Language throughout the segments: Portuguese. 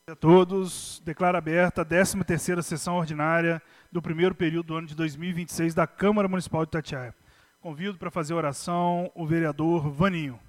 A todos, declaro aberta a 13ª sessão ordinária do primeiro período do ano de 2026 da Câmara Municipal de Itatiaia. Convido para fazer a oração o vereador Vaninho.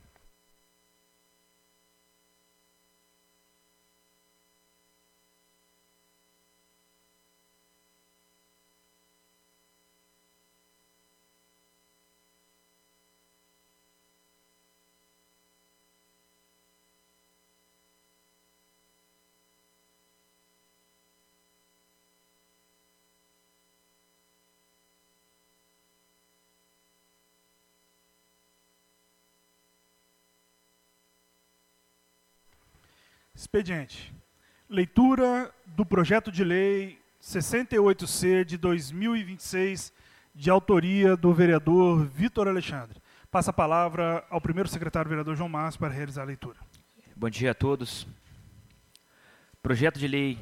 Expediente. Leitura do projeto de lei 68C de 2026, de autoria do vereador Vitor Alexandre. Passa a palavra ao primeiro secretário vereador João Márcio para realizar a leitura. Bom dia a todos. Projeto de lei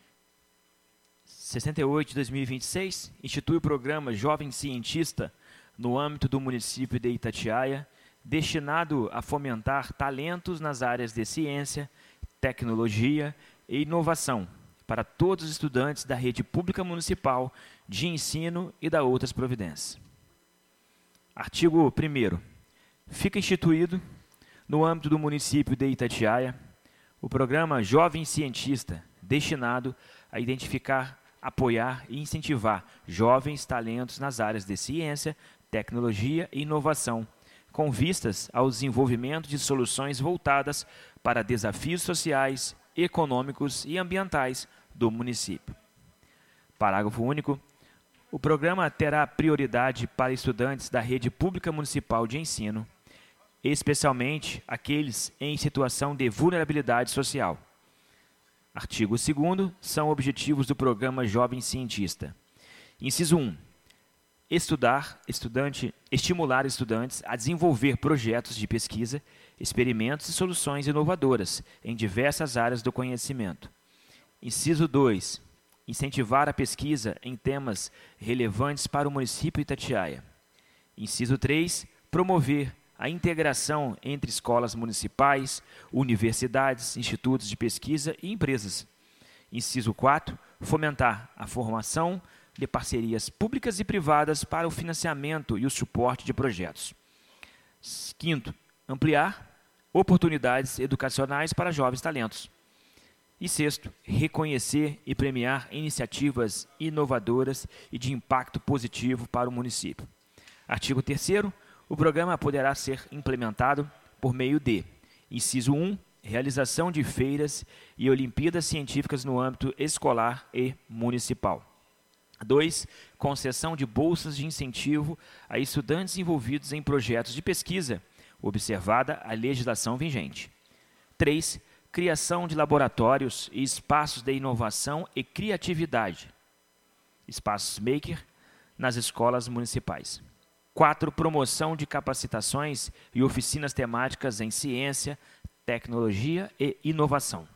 68 de 2026 institui o programa Jovem Cientista no âmbito do município de Itatiaia, destinado a fomentar talentos nas áreas de ciência, tecnologia e inovação para todos os estudantes da rede pública municipal de ensino e da outras providências. Artigo 1º. Fica instituído, no âmbito do município de Itatiaia, o programa Jovem Cientista, destinado a identificar, apoiar e incentivar jovens talentos nas áreas de ciência, tecnologia e inovação, com vistas ao desenvolvimento de soluções voltadas para desafios sociais, econômicos e ambientais do município. Parágrafo único. O programa terá prioridade para estudantes da rede pública municipal de ensino, especialmente aqueles em situação de vulnerabilidade social. Artigo 2º. São objetivos do programa Jovem Cientista. Inciso 1. Estimular estudantes a desenvolver projetos de pesquisa, experimentos e soluções inovadoras em diversas áreas do conhecimento. Inciso 2. Incentivar a pesquisa em temas relevantes para o município de Itatiaia. Inciso 3. Promover a integração entre escolas municipais, universidades, institutos de pesquisa e empresas. Inciso 4. Fomentar a formação de parcerias públicas e privadas para o financiamento e o suporte de projetos. 5º, ampliar oportunidades educacionais para jovens talentos. E 6º, reconhecer e premiar iniciativas inovadoras e de impacto positivo para o município. Artigo 3º, o programa poderá ser implementado por meio de: inciso 1, realização de feiras e Olimpíadas Científicas no âmbito escolar e municipal. 2. Concessão de bolsas de incentivo a estudantes envolvidos em projetos de pesquisa, observada a legislação vigente. 3. Criação de laboratórios e espaços de inovação e criatividade, espaços maker, nas escolas municipais. 4. Promoção de capacitações e oficinas temáticas em ciência, tecnologia e inovação.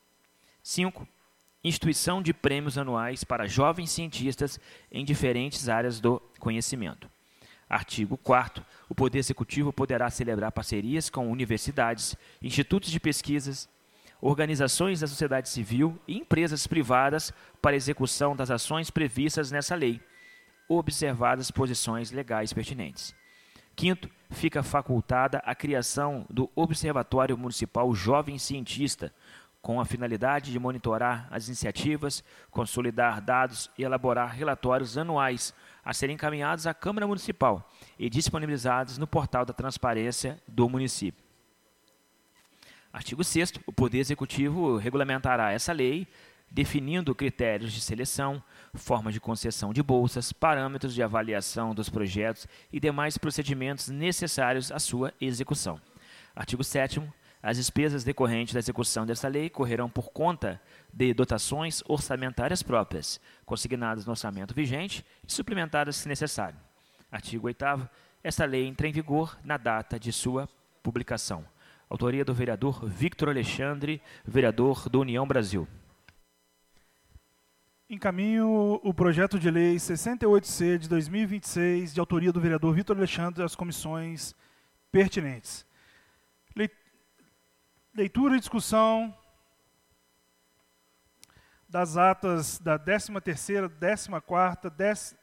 5. Instituição de prêmios anuais para jovens cientistas em diferentes áreas do conhecimento. Artigo 4º. O Poder Executivo poderá celebrar parcerias com universidades, institutos de pesquisas, organizações da sociedade civil e empresas privadas para execução das ações previstas nessa lei, observadas posições legais pertinentes. 5º. Fica facultada a criação do Observatório Municipal Jovem Cientista, com a finalidade de monitorar as iniciativas, consolidar dados e elaborar relatórios anuais a serem encaminhados à Câmara Municipal e disponibilizados no portal da transparência do município. Artigo 6º. O Poder Executivo regulamentará essa lei, definindo critérios de seleção, formas de concessão de bolsas, parâmetros de avaliação dos projetos e demais procedimentos necessários à sua execução. Artigo 7º. As despesas decorrentes da execução desta lei correrão por conta de dotações orçamentárias próprias, consignadas no orçamento vigente e suplementadas se necessário. Artigo 8º. Esta lei entra em vigor na data de sua publicação. Autoria do vereador Vitor Alexandre, vereador do União Brasil. Encaminho o projeto de lei 68C de 2026, de autoria do vereador Vitor Alexandre, às comissões pertinentes. Leitura e discussão das atas da 13ª, 14ª,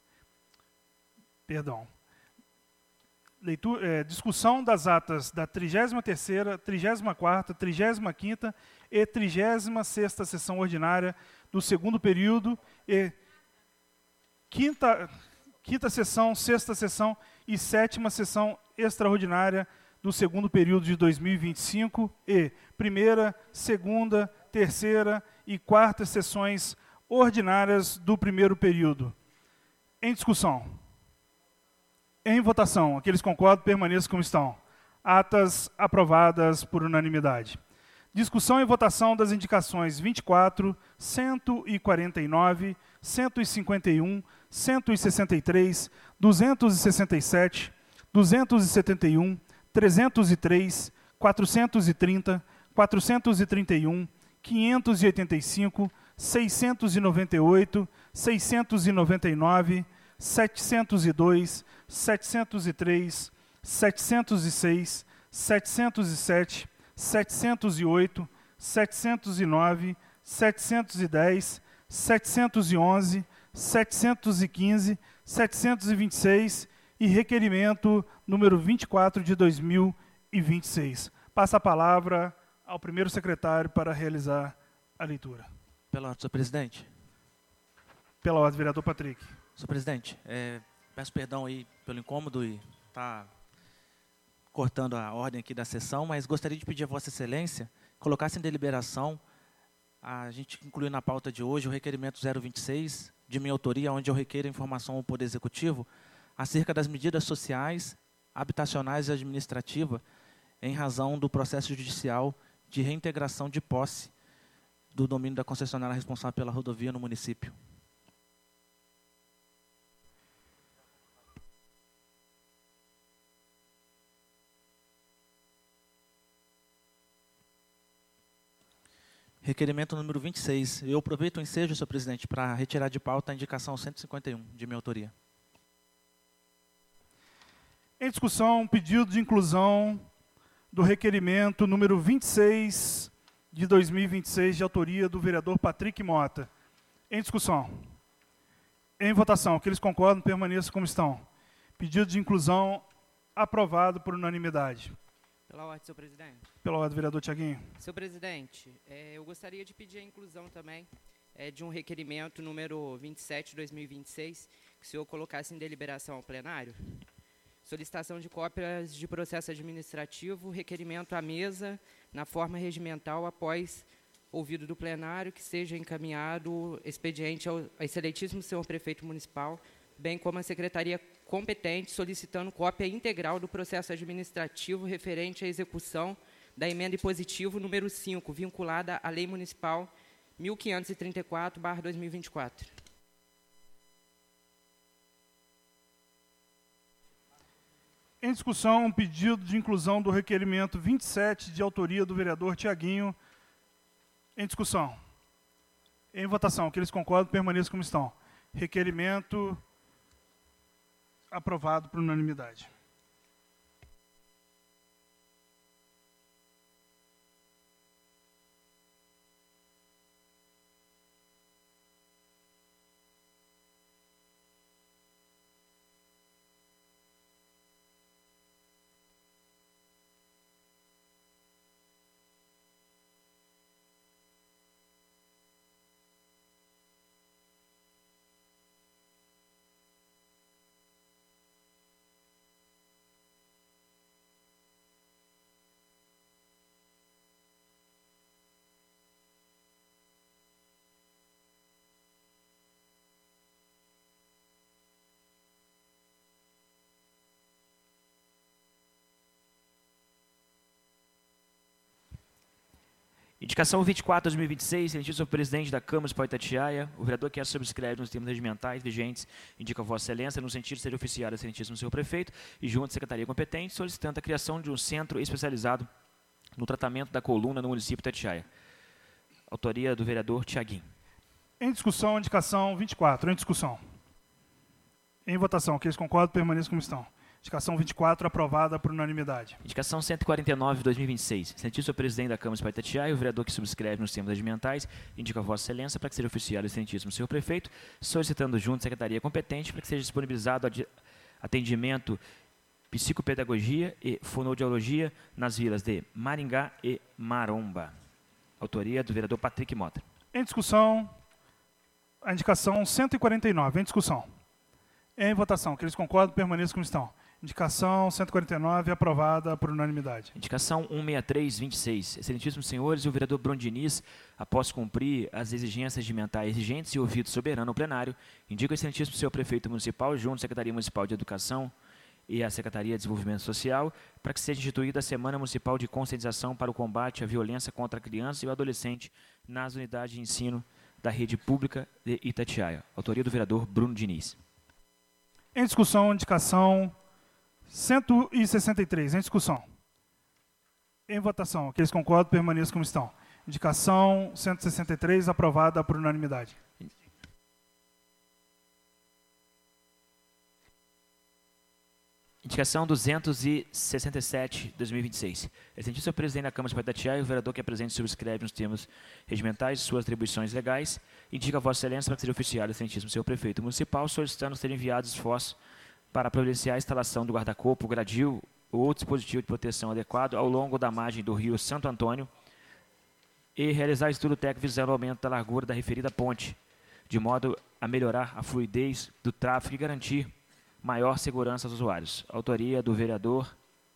discussão das atas da 33ª, 34ª, 35ª e 36ª sessão ordinária do segundo período e quinta sessão, sexta sessão e sétima sessão extraordinária do segundo período de 2025 e primeira, segunda, terceira e quarta sessões ordinárias do primeiro período. Em discussão. Em votação. Aqueles que concordam, permaneçam como estão. Atas aprovadas por unanimidade. Discussão e votação das indicações 24, 149, 151, 163, 267, 271, 303, 430, 431, 585, 698, 699, 702, 703, 706, 707, 708, 709, 710, 711, 715, 726 e requerimento número 24 de 2026. Passa a palavra ao primeiro secretário para realizar a leitura. Pela ordem, senhor presidente. Pela ordem, vereador Patrick. Senhor presidente, peço perdão aí pelo incômodo e estar cortando a ordem aqui da sessão, mas gostaria de pedir a Vossa Excelência colocasse em deliberação, a gente incluiu na pauta de hoje o requerimento 026, de minha autoria, onde eu requeiro informação ao Poder Executivo acerca das medidas sociais, habitacionais e administrativas em razão do processo judicial de reintegração de posse do domínio da concessionária responsável pela rodovia no município. Requerimento número 26. Eu aproveito o ensejo, senhor presidente, para retirar de pauta a indicação 151, de minha autoria. Em discussão, pedido de inclusão do requerimento número 26 de 2026, de autoria do vereador Patrick Mota. Em discussão. Em votação. Aqueles que concordam, permaneçam como estão. Pedido de inclusão aprovado por unanimidade. Pela ordem, senhor presidente. Pela ordem, vereador Tiaguinho. Senhor presidente, eu gostaria de pedir a inclusão também de um requerimento número 27 de 2026, que o senhor colocasse em deliberação ao plenário. Solicitação de cópias de processo administrativo, requerimento à mesa, na forma regimental, após ouvido do plenário, que seja encaminhado expediente ao excelentíssimo senhor prefeito municipal, bem como a secretaria competente, solicitando cópia integral do processo administrativo referente à execução da emenda impositiva número 5, vinculada à Lei Municipal 1534/2024. Em discussão, um pedido de inclusão do requerimento 27, de autoria do vereador Tiaguinho. Em discussão. Em votação. Aqueles que concordam, permaneçam como estão. Requerimento aprovado por unanimidade. Indicação 24 de 2026, excelentíssimo senhor presidente da Câmara Municipal de Itatiaia, o vereador que subscreve nos termos regimentais vigentes, indica a Vossa Excelência, no sentido de ser oficiado ao excelentíssimo senhor prefeito e junto à secretaria competente, solicitando a criação de um centro especializado no tratamento da coluna no município de Itatiaia. Autoria do vereador Tiaguinho. Em discussão, indicação 24. Em discussão. Em votação. Aqueles que concordam, permaneçam como estão. Indicação 24, aprovada por unanimidade. Indicação 149 de 2026. Excelentíssimo presidente da Câmara Municipal de Itatiaia, o vereador que subscreve nos termos regimentais, indica a Vossa Excelência para que seja oficiado o excelentíssimo senhor prefeito, solicitando junto à secretaria competente para que seja disponibilizado atendimento psicopedagogia e fonoaudiologia nas vilas de Maringá e Maromba. Autoria do vereador Patrick Mota. Em discussão, a indicação 149. Em discussão. Em votação. Aqueles que concordam, permaneçam como estão. Indicação 149, aprovada por unanimidade. Indicação 16326. Excelentíssimos senhores, o vereador Bruno Diniz, após cumprir as exigências regimentais exigentes e ouvido soberano ao plenário, indica o excelentíssimo senhor prefeito municipal, junto à Secretaria Municipal de Educação e à Secretaria de Desenvolvimento Social, para que seja instituída a Semana Municipal de Conscientização para o Combate à Violência contra a Criança e o Adolescente nas unidades de ensino da rede pública de Itatiaia. Autoria do vereador Bruno Diniz. Em discussão, indicação 163. Em discussão. Em votação. Aqueles que concordam, permaneçam como estão. Indicação 163, aprovada por unanimidade. Indicação 267, 2026. Excelentíssimo presidente da Câmara Municipal de Itatiaia, o vereador que apresente e subscreve nos termos regimentais suas atribuições legais, indica a Vossa Excelência para que seja oficiado o excelentíssimo senhor prefeito municipal, solicitando ser enviados esforços para providenciar a instalação do guarda-corpo, gradil ou outro dispositivo de proteção adequado ao longo da margem do rio Santo Antônio e realizar estudo técnico visando o aumento da largura da referida ponte, de modo a melhorar a fluidez do tráfego e garantir maior segurança aos usuários. Autoria do vereador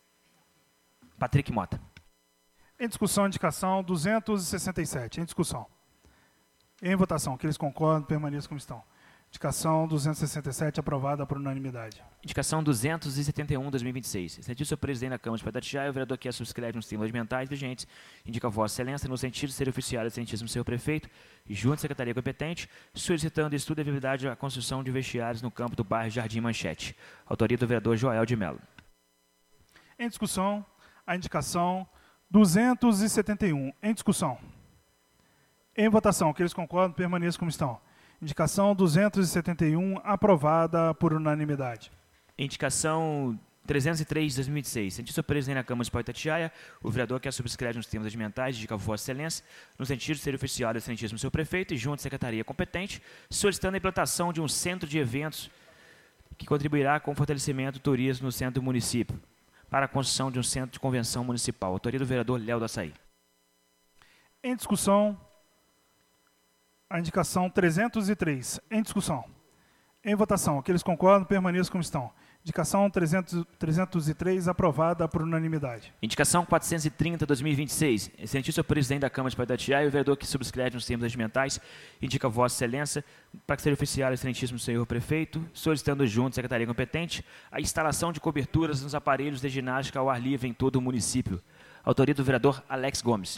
Patrick Mota. Em discussão, indicação 267. Em discussão. Em votação. Aqueles que concordam, permaneçam como estão. Indicação 267, aprovada por unanimidade. Indicação 271, 2026. Excelentíssimo presidente da Câmara Municipal de Itatiaia, o vereador que subscreve nos termos regimentais vigentes, indica a Vossa Excelência no sentido de ser oficiado o excelentíssimo senhor prefeito, junto à secretaria competente, solicitando estudo de viabilidade à construção de vestiários no campo do bairro Jardim Manchete. Autoria do vereador Joel de Mello. Em discussão, a indicação 271. Em discussão. Em votação. Aqueles que concordam, permaneçam como estão. Indicação 271, aprovada por unanimidade. Indicação 303 de 2026. Excelentíssimo presidente da Câmara Municipal de Itatiaia, o vereador que subscreve nos termos regimentais, indica a Vossa Excelência, no sentido de ser oficiado o excelentíssimo senhor prefeito e junto à secretaria competente, solicitando a implantação de um centro de eventos que contribuirá com o fortalecimento do turismo no centro do município, para a construção de um centro de convenção municipal. Autoria do vereador Léo do Açaí. Em discussão, a indicação 303. Em discussão. Em votação. Aqueles que concordam, permaneçam como estão. Indicação 303, aprovada por unanimidade. Indicação 430, 2026. Excelentíssimo presidente da Câmara Municipal de Itatiaia, o vereador que subscreve nos termos regimentais, indica a Vossa Excelência para que seja oficiado o excelentíssimo senhor prefeito, solicitando junto à secretaria competente a instalação de coberturas nos aparelhos de ginástica ao ar livre em todo o município. Autoria do vereador Alex Gomes.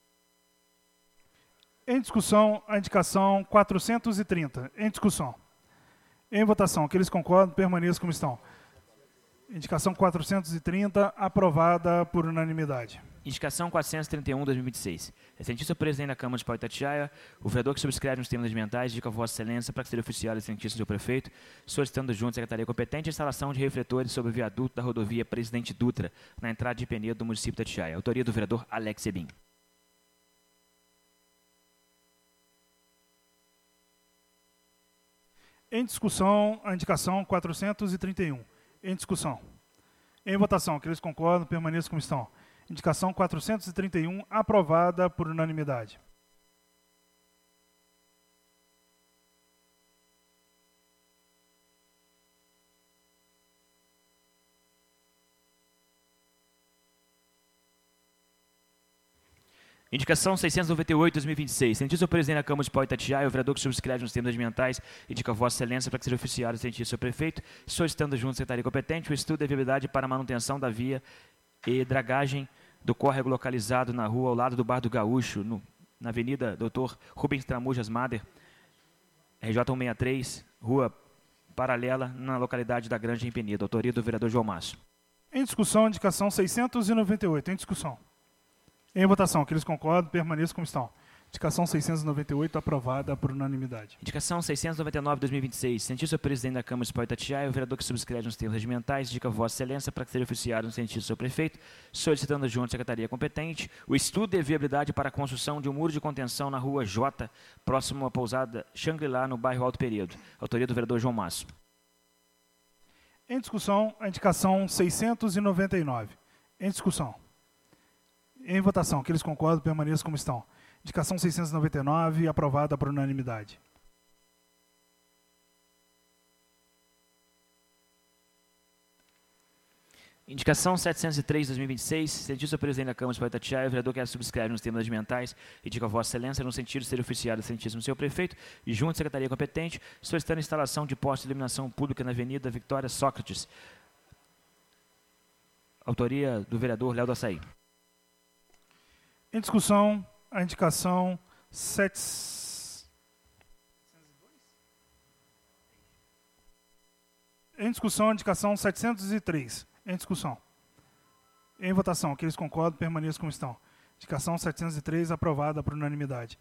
Em discussão, a indicação 430. Em discussão. Em votação. Aqueles que concordam, permaneçam como estão. Indicação 430, aprovada por unanimidade. Indicação 431, 2026. Excelentíssimo presidente da Câmara Municipal de Itatiaia, o vereador que subscreve nos termos regimentais, indica a Vossa Excelência para que seja oficiado o excelentíssimo senhor prefeito, solicitando junto à secretaria competente a instalação de refletores sobre o viaduto da rodovia Presidente Dutra, na entrada de Penedo do município de Itatiaia. Autoria do vereador Alex Sebin. Em discussão, a indicação 431. Em discussão. Em votação. Aqueles que concordam, permaneçam como estão. Indicação 431, aprovada por unanimidade. Indicação 698, 2026. Excelentíssimo presidente da Câmara Municipal de Itatiaia, o vereador que subscreve nos termos regimentais, indica a Vossa Excelência para que seja oficiado o excelentíssimo prefeito, solicitando junto à secretaria competente o estudo da viabilidade para a manutenção da via e dragagem do córrego localizado na rua ao lado do Bar do Gaúcho, na Avenida Dr. Rubens Tramujas Mader, RJ 163, rua paralela, na localidade da Granja em Penedo. Autoria do vereador João Márcio. Em discussão, indicação 698. Em discussão. Em votação. Aqueles que concordam, permaneçam como estão. Indicação 698, aprovada por unanimidade. Indicação 699/2026. Cientista presidente da Câmara Municipal de Itatiaia, o vereador que subscreve nos termos regimentais, indica Vossa Excelência para que seja oficiado no sentido do seu prefeito, solicitando junto à secretaria competente o estudo de viabilidade para a construção de um muro de contenção na rua J, próximo à pousada Shangri-La, no bairro Alto Período. Autoria do vereador João Masso. Em discussão, a indicação 699. Em discussão. Em votação, aqueles que concordam permaneçam como estão. Indicação 699, aprovada por unanimidade. Indicação 703/2026. Cientista presidente da Câmara Municipal de Itatiaia, o vereador que a subscreve nos termos regimentais, indica Vossa Excelência no sentido de ser oficiado do Santíssimo Senhor Prefeito e junto à secretaria competente, solicitando a instalação de postos de iluminação pública na Avenida Victória Sócrates. Autoria do vereador Léo do Açaí. Em discussão, a indicação Em discussão, a indicação 703. Em discussão. Em votação, aqueles que concordam permaneçam como estão. Indicação 703, aprovada por unanimidade.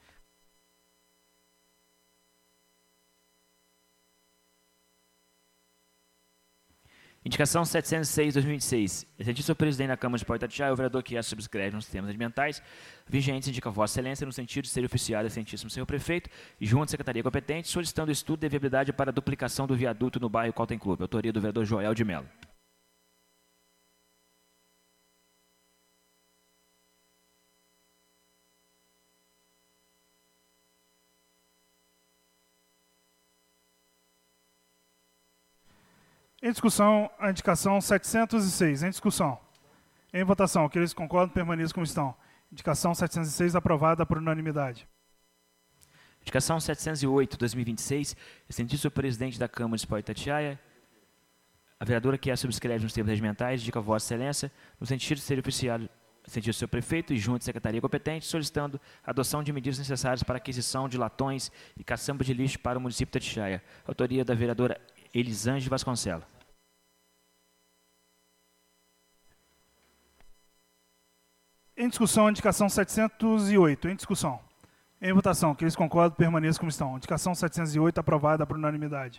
Indicação 706/2026. Excelentíssimo presidente da Câmara Municipal de Itatiaia, o vereador que a subscreve nos termos regimentais vigentes, indica Vossa Excelência no sentido de ser oficiado Excelentíssimo Senhor Prefeito e junto à secretaria competente, solicitando estudo de viabilidade para a duplicação do viaduto no bairro Cotton Club. Autoria do vereador Joel de Mello. Em discussão, a indicação 706. Em discussão. Em votação, aqueles que concordam permaneçam como estão. Indicação 706, aprovada por unanimidade. Indicação 708/2026. Excelentíssimo presidente da Câmara Municipal de Itatiaia, a vereadora que a subscreve nos termos regimentais, indica Vossa Excelência no sentido de ser oficiado sentido do seu prefeito e junto à secretaria competente, solicitando a adoção de medidas necessárias para a aquisição de latões e caçamba de lixo para o município de Itatiaia. Autoria da vereadora Elisange Vasconcelos. Em discussão, a indicação 708. Em discussão. Em votação, aqueles que concordam permaneçam como estão. Indicação 708, aprovada por unanimidade.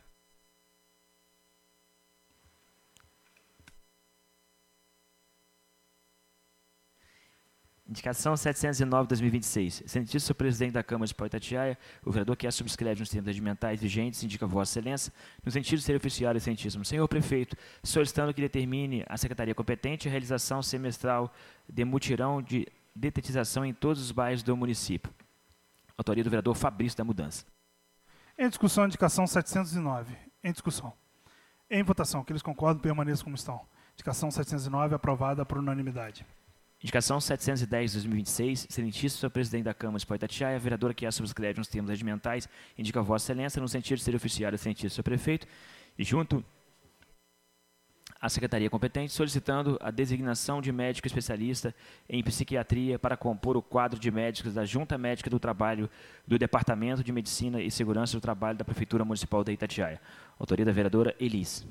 Indicação 709/2026. Excelentíssimo presidente da Câmara Municipal de Itatiaia, o vereador que a subscreve nos termos regimentais vigentes, indica Vossa Excelência, no sentido de ser oficiado Excelentíssimo Senhor Prefeito, solicitando que determine a secretaria competente a realização semestral de mutirão de detetização em todos os bairros do município. Autoria do vereador Fabrício da Mudança. Em discussão, indicação 709. Em discussão. Em votação, aqueles que concordam permaneçam como estão. Indicação 709, aprovada por unanimidade. Indicação 710/2026. Excelentíssimo presidente da Câmara Municipal de Itatiaia, a vereadora que a subscreve nos termos regimentais, indica Vossa Excelência no sentido de ser oficiado Excelentíssimo Prefeito e junto à secretaria competente, solicitando a designação de médico especialista em psiquiatria para compor o quadro de médicos da Junta Médica do Trabalho do Departamento de Medicina e Segurança do Trabalho da Prefeitura Municipal de Itatiaia. Autoria da vereadora Elis.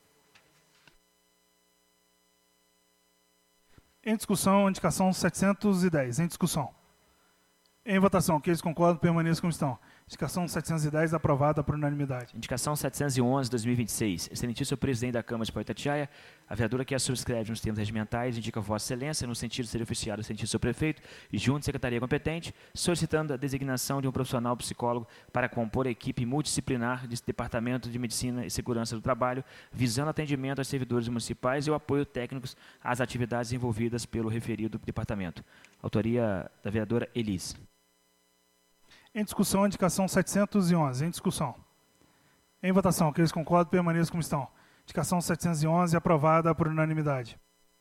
Em discussão, indicação 710. Em discussão. Em votação, aqueles que concordam permaneçam como estão. Indicação 710, aprovada por unanimidade. Indicação 711/2026. Excelentíssimo presidente da Câmara Municipal de Itatiaia, a vereadora que a subscreve nos termos regimentais, indica Vossa Excelência no sentido de ser oficiado Excelentíssimo Prefeito e junto à secretaria competente, solicitando a designação de um profissional psicólogo para compor a equipe multidisciplinar desse Departamento de Medicina e Segurança do Trabalho, visando atendimento aos servidores municipais e o apoio técnicos às atividades envolvidas pelo referido departamento. Autoria da vereadora Elis. Em discussão, a indicação 711. Em discussão. Em votação, aqueles que concordam permaneçam como estão. Indicação 711, aprovada por unanimidade.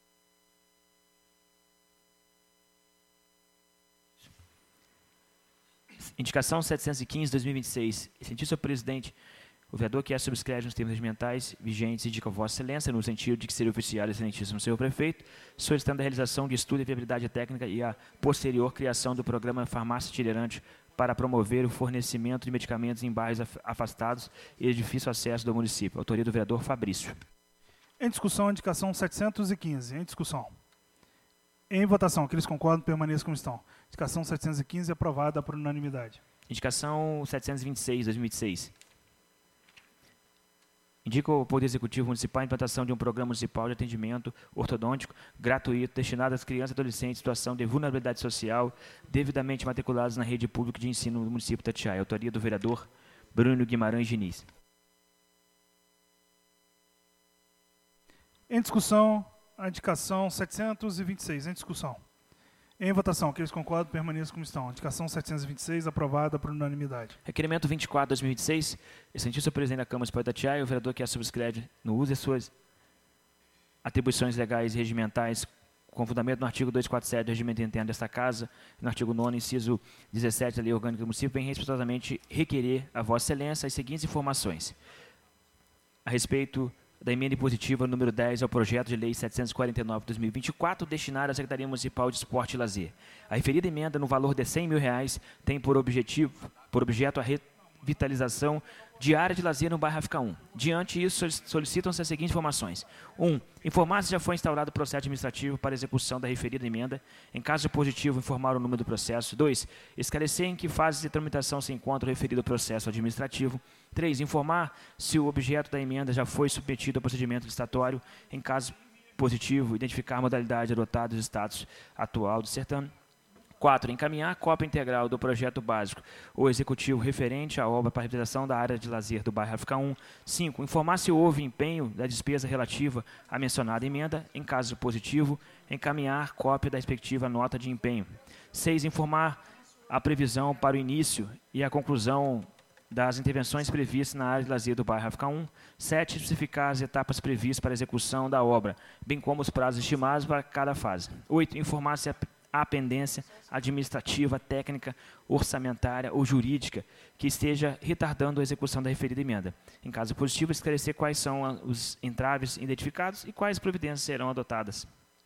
Indicação 715/2026. Excelentíssimo presidente, o vereador que a subscreve nos termos regimentais vigentes indica Vossa Excelência no sentido de que seria oficiado Excelentíssimo Senhor Prefeito, solicitando a realização de estudo de viabilidade técnica e a posterior criação do programa Farmácia Itinerante para promover o fornecimento de medicamentos em bairros afastados e de difícil acesso do município. Autoria do vereador Fabrício. Em discussão, a indicação 715. Em discussão. Em votação, aqueles que concordam permaneçam como estão. Indicação 715 aprovada por unanimidade. Indicação 726, 2006. Indica ao Poder Executivo Municipal a implantação de um programa municipal de atendimento ortodôntico gratuito destinado às crianças e adolescentes em situação de vulnerabilidade social devidamente matriculados na rede pública de ensino do município de Itatiaia. Autoria do vereador Bruno Guimarães Diniz. Em discussão, a indicação 726. Em discussão. Em votação, aqueles que concordam permaneçam como estão. Indicação 726, aprovada por unanimidade. Requerimento 24/2026. Excelentíssimo presidente da Câmara Municipal de Itatiaia, o vereador que a subscreve no uso de suas atribuições legais e regimentais, com fundamento no artigo 247 do Regimento Interno desta Casa, no artigo 9º, inciso 17 da Lei Orgânica do Município, vem respeitosamente requerer a Vossa Excelência as seguintes informações. A respeito da emenda impositiva número 10 ao projeto de lei 749/2024, destinada à Secretaria Municipal de Esporte e Lazer. A referida emenda, no valor de R$100 mil, tem por objeto a revitalização de área de lazer no bairro África 1. Diante disso, solicitam-se as seguintes informações. 1. Informar se já foi instaurado o processo administrativo para execução da referida emenda. Em caso positivo, informar o número do processo. 2. Esclarecer em que fase de tramitação se encontra o referido processo administrativo. 3. Informar se o objeto da emenda já foi submetido ao procedimento licitatório. Em caso positivo, identificar a modalidade adotada e o status atual do certame. 4. Encaminhar cópia integral do projeto básico ou executivo referente à obra para a realização da área de lazer do bairro África 1. 5. Informar se houve empenho da despesa relativa à mencionada emenda. Em caso positivo, encaminhar cópia da respectiva nota de empenho. 6. Informar a previsão para o início e a conclusão das intervenções previstas na área de lazer do bairro África 1. 7. Especificar as etapas previstas para a execução da obra, bem como os prazos estimados para cada fase. 8. Informar se a pendência administrativa, técnica, orçamentária ou jurídica que esteja retardando a execução da referida emenda. Em caso positivo, esclarecer quais são os entraves identificados e quais providências serão adotadas.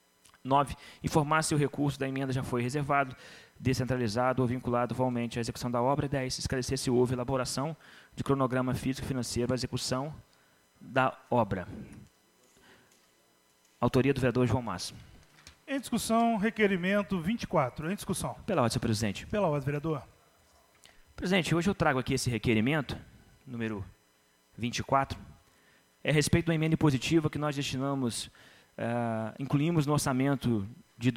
9. Informar se o recurso da emenda já foi reservado, descentralizado ou vinculado igualmente à execução da obra. 10. Esclarecer se houve elaboração de cronograma físico-financeiro à execução da obra. Autoria do vereador João Márcio. Em discussão, requerimento 24. Em discussão. Pela ordem, senhor presidente. Pela ordem, vereador. Presidente, hoje eu trago aqui esse requerimento, número 24, a respeito de uma emenda impositiva que nós destinamos, incluímos no orçamento de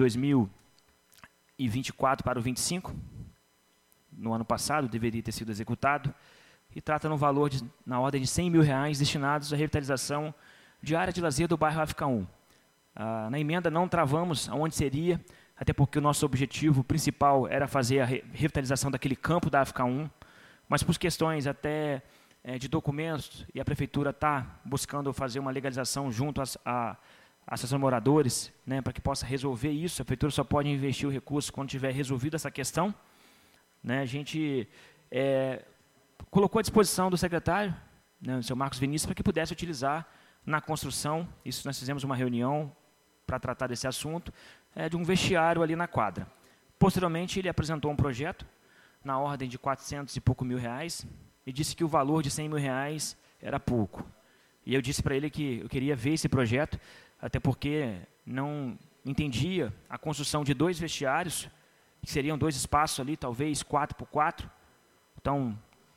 2024 para o 25, no ano passado, deveria ter sido executado, e trata no valor na ordem de R$100 mil destinados à revitalização de área de lazer do bairro África 1. Na emenda não travamos aonde seria, até porque o nosso objetivo principal era fazer a revitalização daquele campo da África 1, mas por questões até de documentos, e a Prefeitura está buscando fazer uma legalização junto à Associação de Moradores, né, para que possa resolver isso. A Prefeitura só pode investir o recurso quando tiver resolvido essa questão. Né, a gente colocou à disposição do secretário, né, o senhor Marcos Vinícius, para que pudesse utilizar na construção. Isso nós fizemos uma reunião para tratar desse assunto, de um vestiário ali na quadra. Posteriormente, ele apresentou um projeto na ordem de R$400 e pouco mil e disse que o valor de R$100 mil era pouco. E eu disse para ele que eu queria ver esse projeto, até porque não entendia a construção de 2 vestiários, que seriam 2 espaços ali, talvez 4x4, então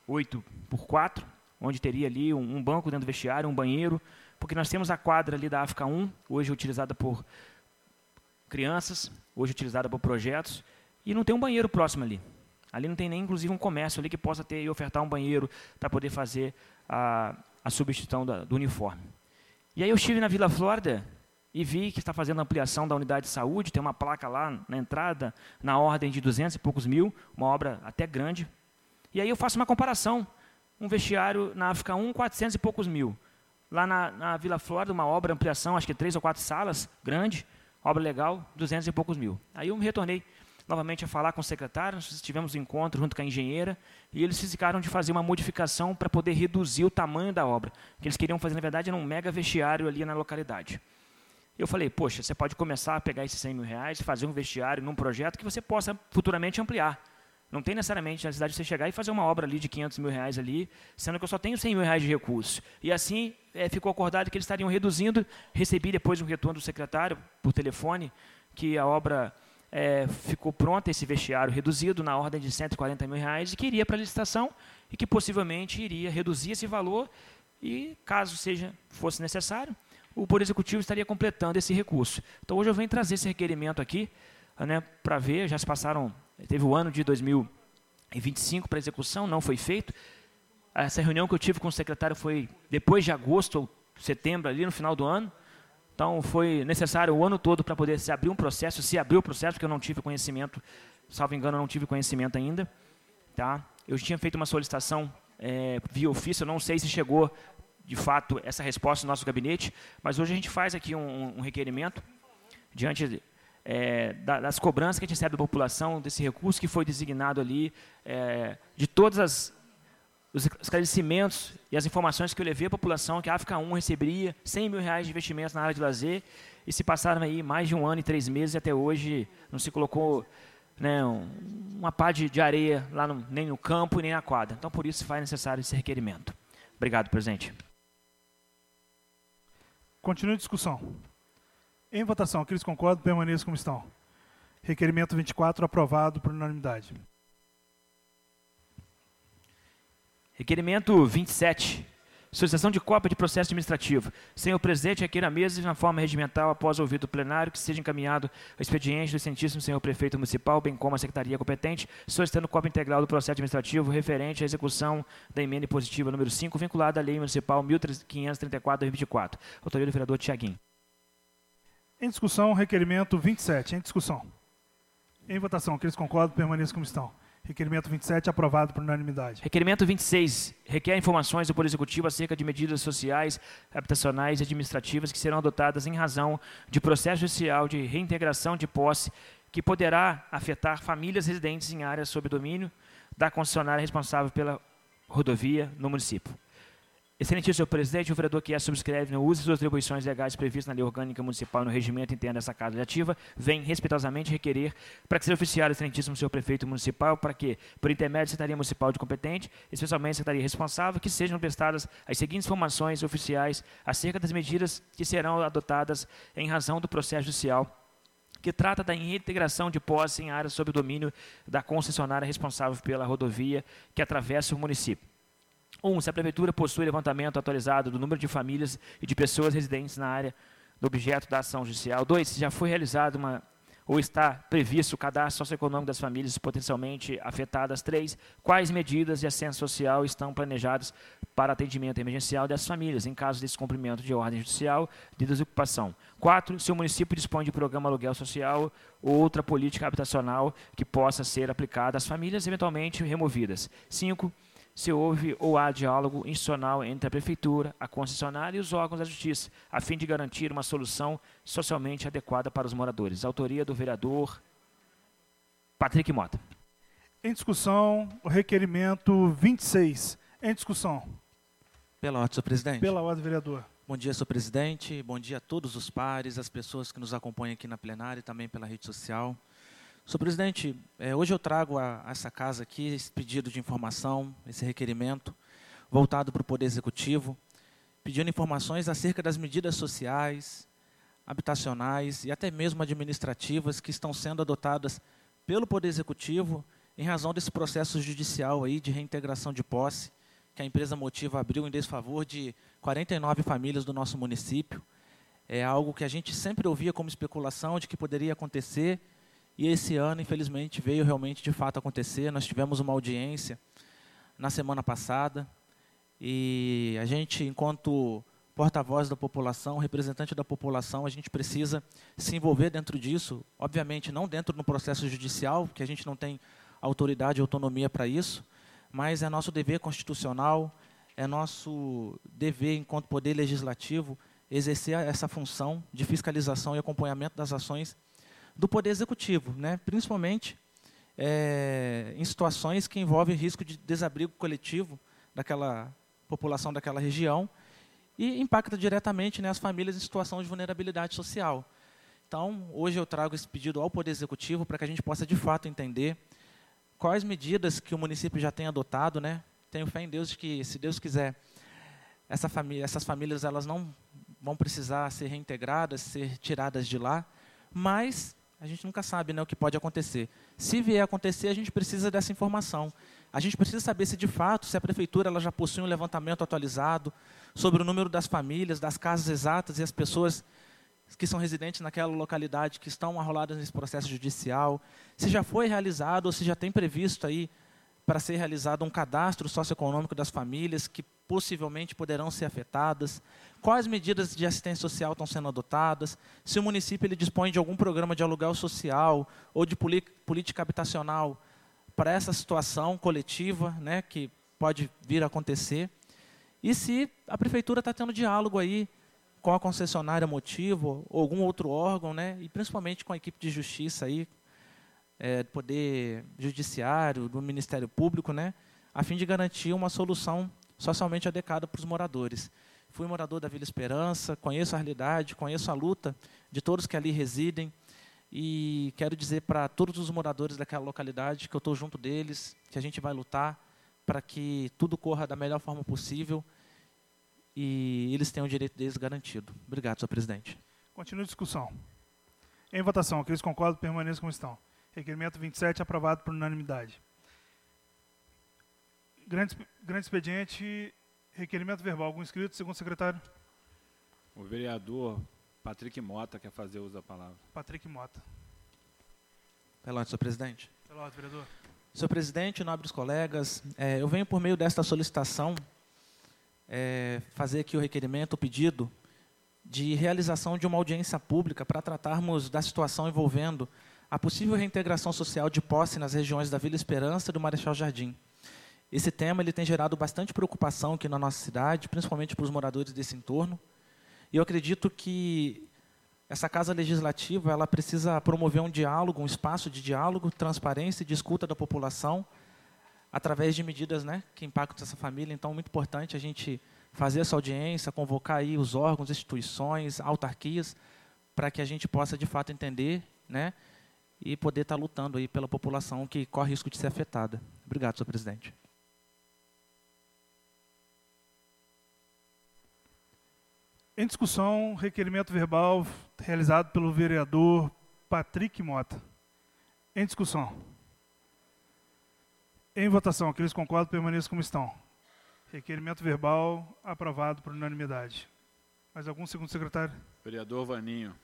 8x4, onde teria ali um banco dentro do vestiário, um banheiro, porque nós temos a quadra ali da África 1, hoje utilizada por crianças, hoje utilizada por projetos, e não tem um banheiro próximo ali. Ali não tem nem, inclusive, um comércio ali que possa ter e ofertar um banheiro para poder fazer a substituição do uniforme. E aí eu estive na Vila Flórida e vi que está fazendo a ampliação da unidade de saúde, tem uma placa lá na entrada, na ordem de 200 e poucos mil, uma obra até grande. E aí eu faço uma comparação, um vestiário na África 1, 400 e poucos mil. Lá na Vila Flórida, uma obra, ampliação, acho que 3 ou 4 salas, grande, obra legal, 200 e poucos mil. Aí eu me retornei novamente a falar com o secretário, nós tivemos um encontro junto com a engenheira, e eles ficaram de fazer uma modificação para poder reduzir o tamanho da obra, que eles queriam fazer, na verdade, era um mega vestiário ali na localidade. Eu falei, poxa, você pode começar a pegar esses R$100 mil, fazer um vestiário num projeto que você possa futuramente ampliar. Não tem necessariamente a necessidade de você chegar e fazer uma obra ali de R$500 mil ali, sendo que eu só tenho R$100 mil de recursos. E assim ficou acordado que eles estariam reduzindo. Recebi depois um retorno do secretário por telefone que a obra ficou pronto esse vestiário reduzido na ordem de R$140 mil e que iria para a licitação e que possivelmente iria reduzir esse valor e, caso fosse necessário, o Poder Executivo estaria completando esse recurso. Então, hoje eu venho trazer esse requerimento aqui, né, para ver, já se passaram, teve o ano de 2025 para execução, não foi feito. Essa reunião que eu tive com o secretário foi depois de agosto ou setembro, ali no final do ano. Então, foi necessário o ano todo para poder se abrir um processo, se abrir o processo, porque eu não tive conhecimento, salvo engano, eu não tive conhecimento ainda. Tá? Eu tinha feito uma solicitação via ofício, eu não sei se chegou, de fato, essa resposta no nosso gabinete, mas hoje a gente faz aqui um requerimento diante das cobranças que a gente recebe da população, desse recurso que foi designado ali, de todos os esclarecimentos e as informações que eu levei à população, que a África 1 receberia R$100 mil de investimentos na área de lazer, e se passaram aí mais de 1 ano e 3 meses, e até hoje não se colocou, né, uma pá de areia lá nem no campo e nem na quadra. Então, por isso, se faz necessário esse requerimento. Obrigado, presidente. Continue a discussão. Em votação, aqueles que concordam, permaneçam como estão. Requerimento 24, aprovado por unanimidade. Requerimento 27. Solicitação de cópia de processo administrativo. Senhor presidente, requer a mesa na forma regimental, após ouvido o plenário, que seja encaminhado o expediente do excelentíssimo senhor prefeito municipal, bem como a secretaria competente, solicitando cópia integral do processo administrativo referente à execução da emenda impositiva número 5, vinculada à lei municipal 1534/2024. Autoria do vereador Tiaguinho. Em discussão, requerimento 27. Em discussão. Em votação, aqueles que concordam, permaneçam como estão. Requerimento 27, aprovado por unanimidade. Requerimento 26. Requer informações do Poder Executivo acerca de medidas sociais, habitacionais e administrativas que serão adotadas em razão de processo judicial de reintegração de posse que poderá afetar famílias residentes em áreas sob domínio da concessionária responsável pela rodovia no município. Excelentíssimo senhor presidente, o vereador que subscreve no uso das atribuições legais previstas na lei orgânica municipal e no regimento interno dessa Casa Legislativa, vem respeitosamente requerer para que seja oficiado o excelentíssimo senhor prefeito municipal para que, por intermédio da Secretaria Municipal de Competente, especialmente a Secretaria Responsável, que sejam prestadas as seguintes informações oficiais acerca das medidas que serão adotadas em razão do processo judicial que trata da reintegração de posse em áreas sob o domínio da concessionária responsável pela rodovia que atravessa o município. 1. Se a Prefeitura possui levantamento atualizado do número de famílias e de pessoas residentes na área do objeto da ação judicial. 2. Se já foi realizado ou está previsto o cadastro socioeconômico das famílias potencialmente afetadas. 3. Quais medidas de assistência social estão planejadas para atendimento emergencial dessas famílias, em caso de descumprimento de ordem judicial de desocupação. 4. Se o município dispõe de programa aluguel social ou outra política habitacional que possa ser aplicada às famílias eventualmente removidas. 5. Se houve ou há diálogo institucional entre a Prefeitura, a concessionária e os órgãos da Justiça, a fim de garantir uma solução socialmente adequada para os moradores. Autoria do vereador Patrick Mota. Em discussão, o requerimento 26. Em discussão. Pela ordem, senhor presidente. Pela ordem, vereador. Bom dia, senhor presidente. Bom dia a todos os pares, as pessoas que nos acompanham aqui na plenária e também pela rede social. Senhor presidente, hoje eu trago a essa casa aqui esse pedido de informação, esse requerimento, voltado para o Poder Executivo, pedindo informações acerca das medidas sociais, habitacionais e até mesmo administrativas que estão sendo adotadas pelo Poder Executivo em razão desse processo judicial aí de reintegração de posse que a empresa Motiva abriu em desfavor de 49 famílias do nosso município. É algo que a gente sempre ouvia como especulação de que poderia acontecer. E esse ano, infelizmente, veio realmente de fato acontecer. Nós tivemos uma audiência na semana passada e a gente, enquanto porta-voz da população, representante da população, a gente precisa se envolver dentro disso. Obviamente, não dentro do processo judicial, que a gente não tem autoridade e autonomia para isso, mas é nosso dever constitucional, é nosso dever, enquanto poder legislativo, exercer essa função de fiscalização e acompanhamento das ações do Poder Executivo, né? Principalmente em situações que envolvem risco de desabrigo coletivo daquela população daquela região e impacta diretamente, né, as famílias em situação de vulnerabilidade social. Então, hoje eu trago esse pedido ao Poder Executivo para que a gente possa, de fato, entender quais medidas que o município já tem adotado, né? Tenho fé em Deus de que, se Deus quiser, essas famílias elas não vão precisar ser reintegradas, ser tiradas de lá, mas a gente nunca sabe, né, o que pode acontecer. Se vier a acontecer, a gente precisa dessa informação. A gente precisa saber se, de fato, se a prefeitura ela já possui um levantamento atualizado sobre o número das famílias, das casas exatas e as pessoas que são residentes naquela localidade, que estão arroladas nesse processo judicial, se já foi realizado ou se já tem previsto aí para ser realizado um cadastro socioeconômico das famílias que possivelmente poderão ser afetadas, quais medidas de assistência social estão sendo adotadas, se o município ele dispõe de algum programa de aluguel social ou de política habitacional para essa situação coletiva, né, que pode vir a acontecer, e se a prefeitura está tendo diálogo aí com a concessionária Motivo ou algum outro órgão, né, e principalmente com a equipe de justiça aí, do Poder Judiciário, do Ministério Público, né, a fim de garantir uma solução socialmente adequada para os moradores. Fui morador da Vila Esperança, conheço a realidade, conheço a luta de todos que ali residem e quero dizer para todos os moradores daquela localidade que eu estou junto deles, que a gente vai lutar para que tudo corra da melhor forma possível e eles tenham o direito deles garantido. Obrigado, senhor presidente. Continua a discussão. Em votação, aqueles que concordam permaneçam como estão. Requerimento 27, aprovado por unanimidade. Grande expediente, requerimento verbal. Algum inscrito, segundo secretário? O vereador Patrick Mota quer fazer uso da palavra. Patrick Mota. Pela ordem, senhor presidente. Pela ordem, vereador. Senhor presidente, nobres colegas, eu venho por meio desta solicitação fazer aqui o requerimento, o pedido de realização de uma audiência pública para tratarmos da situação envolvendo a possível reintegração social de posse nas regiões da Vila Esperança e do Marechal Jardim. Esse tema ele tem gerado bastante preocupação aqui na nossa cidade, principalmente para os moradores desse entorno. E eu acredito que essa Casa Legislativa ela precisa promover um diálogo, um espaço de diálogo, transparência e de escuta da população, através de medidas, né, que impactam essa família. Então, é muito importante a gente fazer essa audiência, convocar aí os órgãos, instituições, autarquias, para que a gente possa, de fato, entender, né, e poder estar lutando aí pela população que corre risco de ser afetada. Obrigado, senhor presidente. Em discussão, requerimento verbal realizado pelo vereador Patrick Mota. Em discussão. Em votação, aqueles que concordam permaneçam como estão. Requerimento verbal aprovado por unanimidade. Mais algum, segundo secretário? Vereador Vaninho.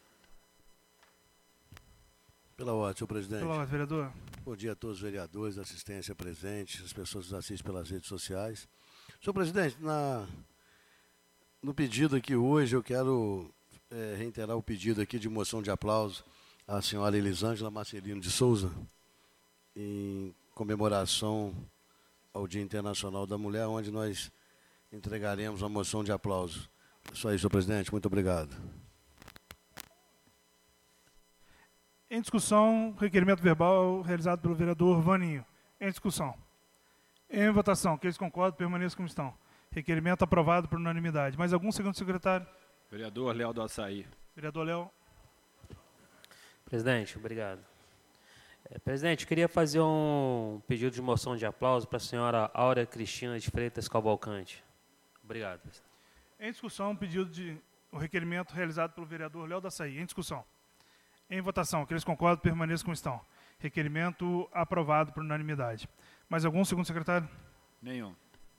Pela ordem, senhor presidente. Pela ordem, vereador. Bom dia a todos os vereadores, assistência presente, as pessoas que nos assistem pelas redes sociais. Senhor presidente, no pedido aqui hoje, eu quero reiterar o pedido aqui de moção de aplauso à senhora Elisângela Marcelino de Souza, em comemoração ao Dia Internacional da Mulher, onde nós entregaremos uma moção de aplauso. Isso aí, senhor presidente. Muito obrigado. Em discussão, requerimento verbal realizado pelo vereador Vaninho. Em discussão. Em votação, aqueles que concordam permaneçam como estão. Requerimento aprovado por unanimidade. Mais algum, segundo secretário? Vereador Léo do Açaí. Vereador Léo. Presidente, obrigado. Presidente, eu queria fazer um pedido de moção de aplauso para a senhora Áurea Cristina de Freitas Cavalcante. Obrigado. Em discussão, o requerimento realizado pelo vereador Léo do Açaí. Em discussão. Em votação, aqueles que concordam permaneçam como estão. Requerimento aprovado por unanimidade. Mais algum, segundo secretário? Nenhum.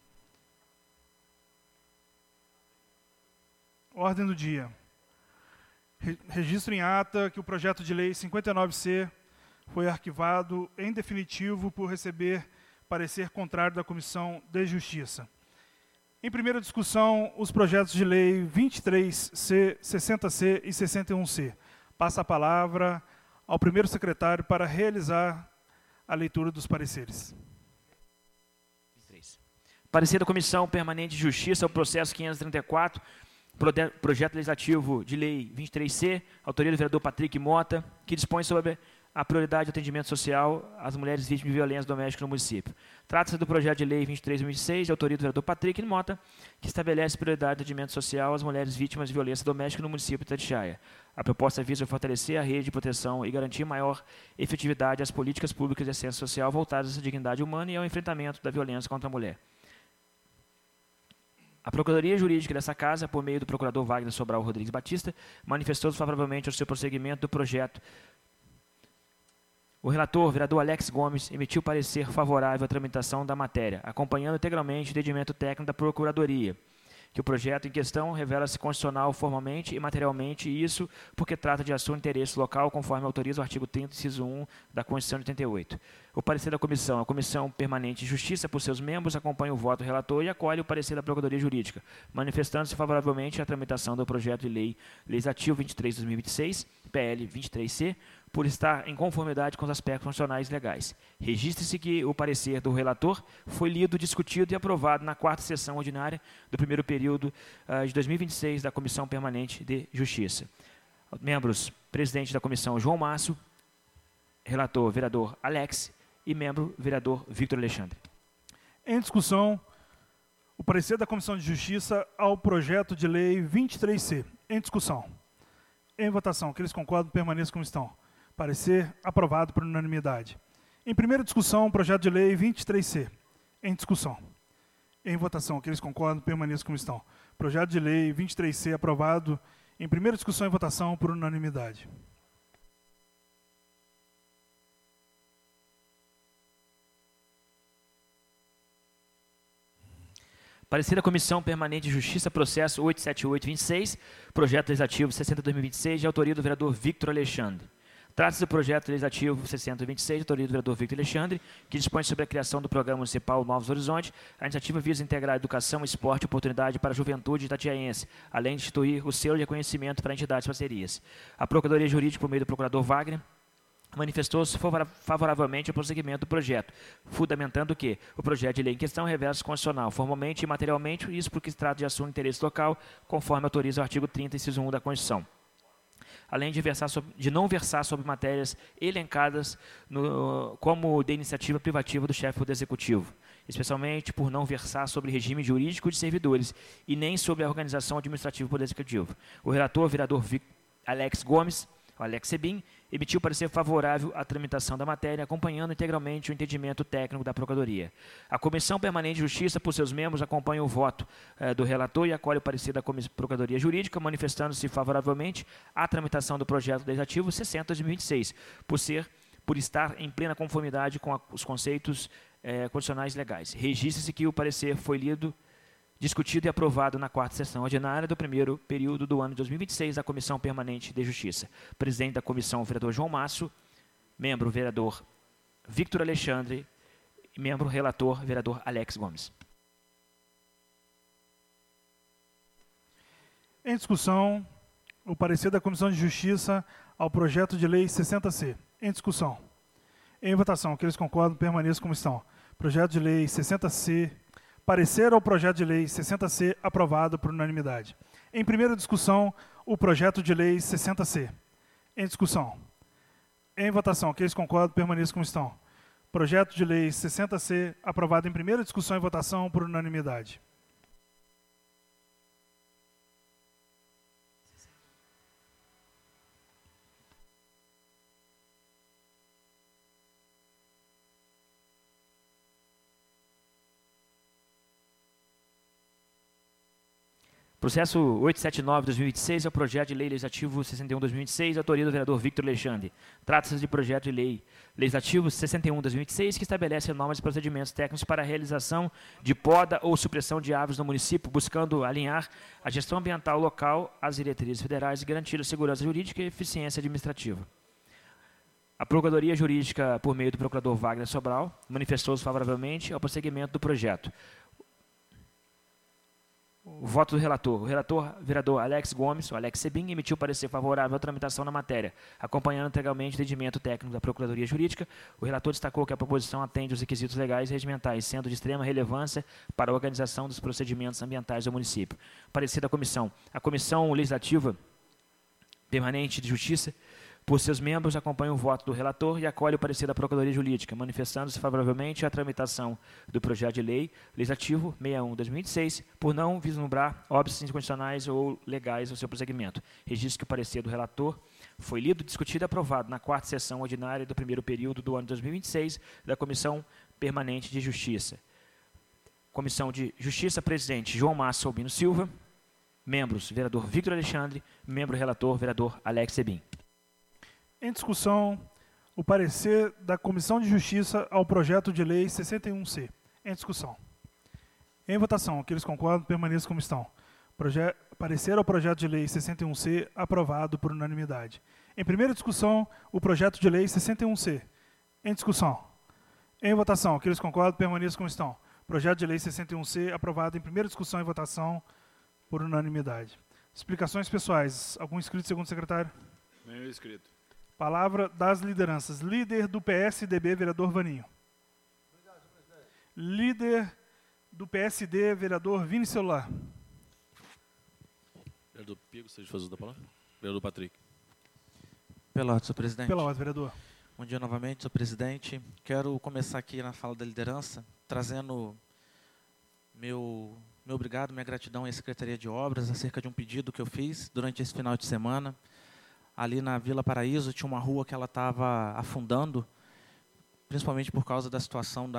Ordem do dia. Registro em ata que o projeto de lei 59C foi arquivado em definitivo por receber parecer contrário da Comissão de Justiça. Em primeira discussão, os projetos de lei 23C, 60C e 61C. Passa a palavra ao primeiro secretário para realizar a leitura dos pareceres. Parecer da Comissão Permanente de Justiça ao processo 534, projeto legislativo de lei 23C, autoria do vereador Patrick Mota, que dispõe sobre a prioridade de atendimento social às mulheres vítimas de violência doméstica no município. Trata-se do projeto de lei 23/2006, de autoria do vereador Patrick Mota, que estabelece prioridade de atendimento social às mulheres vítimas de violência doméstica no município de Itatiaia. A proposta visa fortalecer a rede de proteção e garantir maior efetividade às políticas públicas de assistência social voltadas à dignidade humana e ao enfrentamento da violência contra a mulher. A Procuradoria Jurídica dessa Casa, por meio do procurador Wagner Sobral Rodrigues Batista, manifestou-se favoravelmente ao seu prosseguimento do projeto O relator, vereador Alex Gomes, emitiu parecer favorável à tramitação da matéria, acompanhando integralmente o entendimento técnico da Procuradoria, que o projeto em questão revela-se constitucional formalmente e materialmente, e isso porque trata de assunto de interesse local, conforme autoriza o artigo 30, inciso 1 da Constituição de 88. O parecer da comissão, a Comissão Permanente de Justiça, por seus membros, acompanha o voto do relator e acolhe o parecer da Procuradoria Jurídica, manifestando-se favoravelmente à tramitação do projeto de lei legislativo 23/2026, PL 23C, por estar em conformidade com os aspectos constitucionais e legais. Registre-se que o parecer do relator foi lido, discutido e aprovado na 4ª sessão ordinária do primeiro período de 2026 da Comissão Permanente de Justiça. Membros, presidente da comissão, João Márcio, relator, vereador Alex, e membro, vereador Victor Alexandre. Em discussão, o parecer da Comissão de Justiça ao projeto de lei 23C. Em discussão. Em votação, aqueles que concordam permaneçam como estão. Parecer aprovado por unanimidade. Em primeira discussão, o projeto de lei 23C. Em discussão. Em votação, aqueles que concordam permaneçam como estão. Projeto de lei 23C aprovado em primeira discussão e votação por unanimidade. Parecer da Comissão Permanente de Justiça, processo 87826, projeto legislativo 60/2026, de autoria do vereador Victor Alexandre. Trata-se do projeto legislativo 6026, de autoria do vereador Victor Alexandre, que dispõe sobre a criação do Programa Municipal Novos Horizontes. A iniciativa visa integrar educação, esporte e oportunidade para a juventude itatiaense, além de instituir o selo de reconhecimento para entidades e parcerias. A Procuradoria Jurídica, por meio do procurador Wagner, manifestou-se favoravelmente ao prosseguimento do projeto, fundamentando que o projeto de lei em questão revela-se constitucional, formalmente e materialmente, isso porque se trata de assunto de interesse local, conforme autoriza o artigo 30, inciso 1 da Constituição. Além de não versar sobre matérias elencadas como de iniciativa privativa do chefe do Executivo, especialmente por não versar sobre regime jurídico de servidores e nem sobre a organização administrativa do Poder Executivo. O relator, vereador Alex Gomes, Alex Sebin, emitiu parecer favorável à tramitação da matéria, acompanhando integralmente o entendimento técnico da Procuradoria. A Comissão Permanente de Justiça, por seus membros, acompanha o voto do relator e acolhe o parecer da Procuradoria Jurídica, manifestando-se favoravelmente à tramitação do projeto legislativo 60/2026, por estar em plena conformidade com os conceitos constitucionais legais. Registre-se que o parecer foi lido, discutido e aprovado na 4ª sessão ordinária do primeiro período do ano de 2026 da Comissão Permanente de Justiça. Presidente da comissão, vereador João Márcio. Membro, vereador Victor Alexandre. E membro, relator, vereador Alex Gomes. Em discussão, o parecer da Comissão de Justiça ao projeto de lei 60C. Em discussão. Em votação, aqueles que concordam permaneçam como estão. Projeto de lei 60C. Parecer ao projeto de lei 60C aprovado por unanimidade. Em primeira discussão, o projeto de lei 60C. Em discussão. Em votação, aqueles que concordam permaneçam como estão. Projeto de lei 60C aprovado em primeira discussão e votação por unanimidade. Processo 879/2026 é o projeto de lei legislativo 61/2026, autoria do vereador Victor Alexandre. Trata-se de projeto de lei legislativo 61/2026, que estabelece normas e procedimentos técnicos para a realização de poda ou supressão de árvores no município, buscando alinhar a gestão ambiental local às diretrizes federais e garantir a segurança jurídica e eficiência administrativa. A Procuradoria Jurídica, por meio do procurador Wagner Sobral, manifestou-se favoravelmente ao prosseguimento do projeto. O voto do relator. O relator, vereador Alex Gomes, o Alex Sebin, emitiu parecer favorável à tramitação da matéria, acompanhando integralmente o entendimento técnico da Procuradoria Jurídica. O relator destacou que a proposição atende aos requisitos legais e regimentais, sendo de extrema relevância para a organização dos procedimentos ambientais do município. Parecer da comissão. A Comissão Legislativa Permanente de Justiça, por seus membros, acompanha o voto do relator e acolhe o parecer da Procuradoria Jurídica, manifestando-se favoravelmente à tramitação do projeto de lei legislativo 61/2026, por não vislumbrar óbices inconstitucionais ou legais ao seu prosseguimento. Registro que o parecer do relator foi lido, discutido e aprovado na 4ª sessão ordinária do primeiro período do ano de 2026 da Comissão Permanente de Justiça. Comissão de Justiça, presidente João Márcio Albino Silva. Membros, vereador Victor Alexandre. Membro relator, vereador Alex Sebin. Em discussão, o parecer da Comissão de Justiça ao projeto de lei 61C. Em discussão. Em votação, aqueles que concordam, permaneçam como estão. Parecer ao projeto de lei 61C, aprovado por unanimidade. Em primeira discussão, o projeto de lei 61C. Em discussão. Em votação, aqueles que concordam, permaneçam como estão. Projeto de lei 61C, aprovado em primeira discussão e votação por unanimidade. Explicações pessoais. Algum inscrito, segundo o secretário? Nenhum inscrito. Palavra das lideranças. Líder do PSDB, vereador Vaninho. Obrigado, presidente. Líder do PSD, vereador Vini Celular. Vereador Pigo, seja fazer da palavra. Vereador Patrick. Pela ordem, senhor presidente. Pela ordem, vereador. Bom dia novamente, senhor presidente. Quero começar aqui na fala da liderança, trazendo meu obrigado, minha gratidão à Secretaria de Obras, acerca de um pedido que eu fiz durante esse final de semana. Ali na Vila Paraíso tinha uma rua que ela estava afundando, principalmente por causa da situação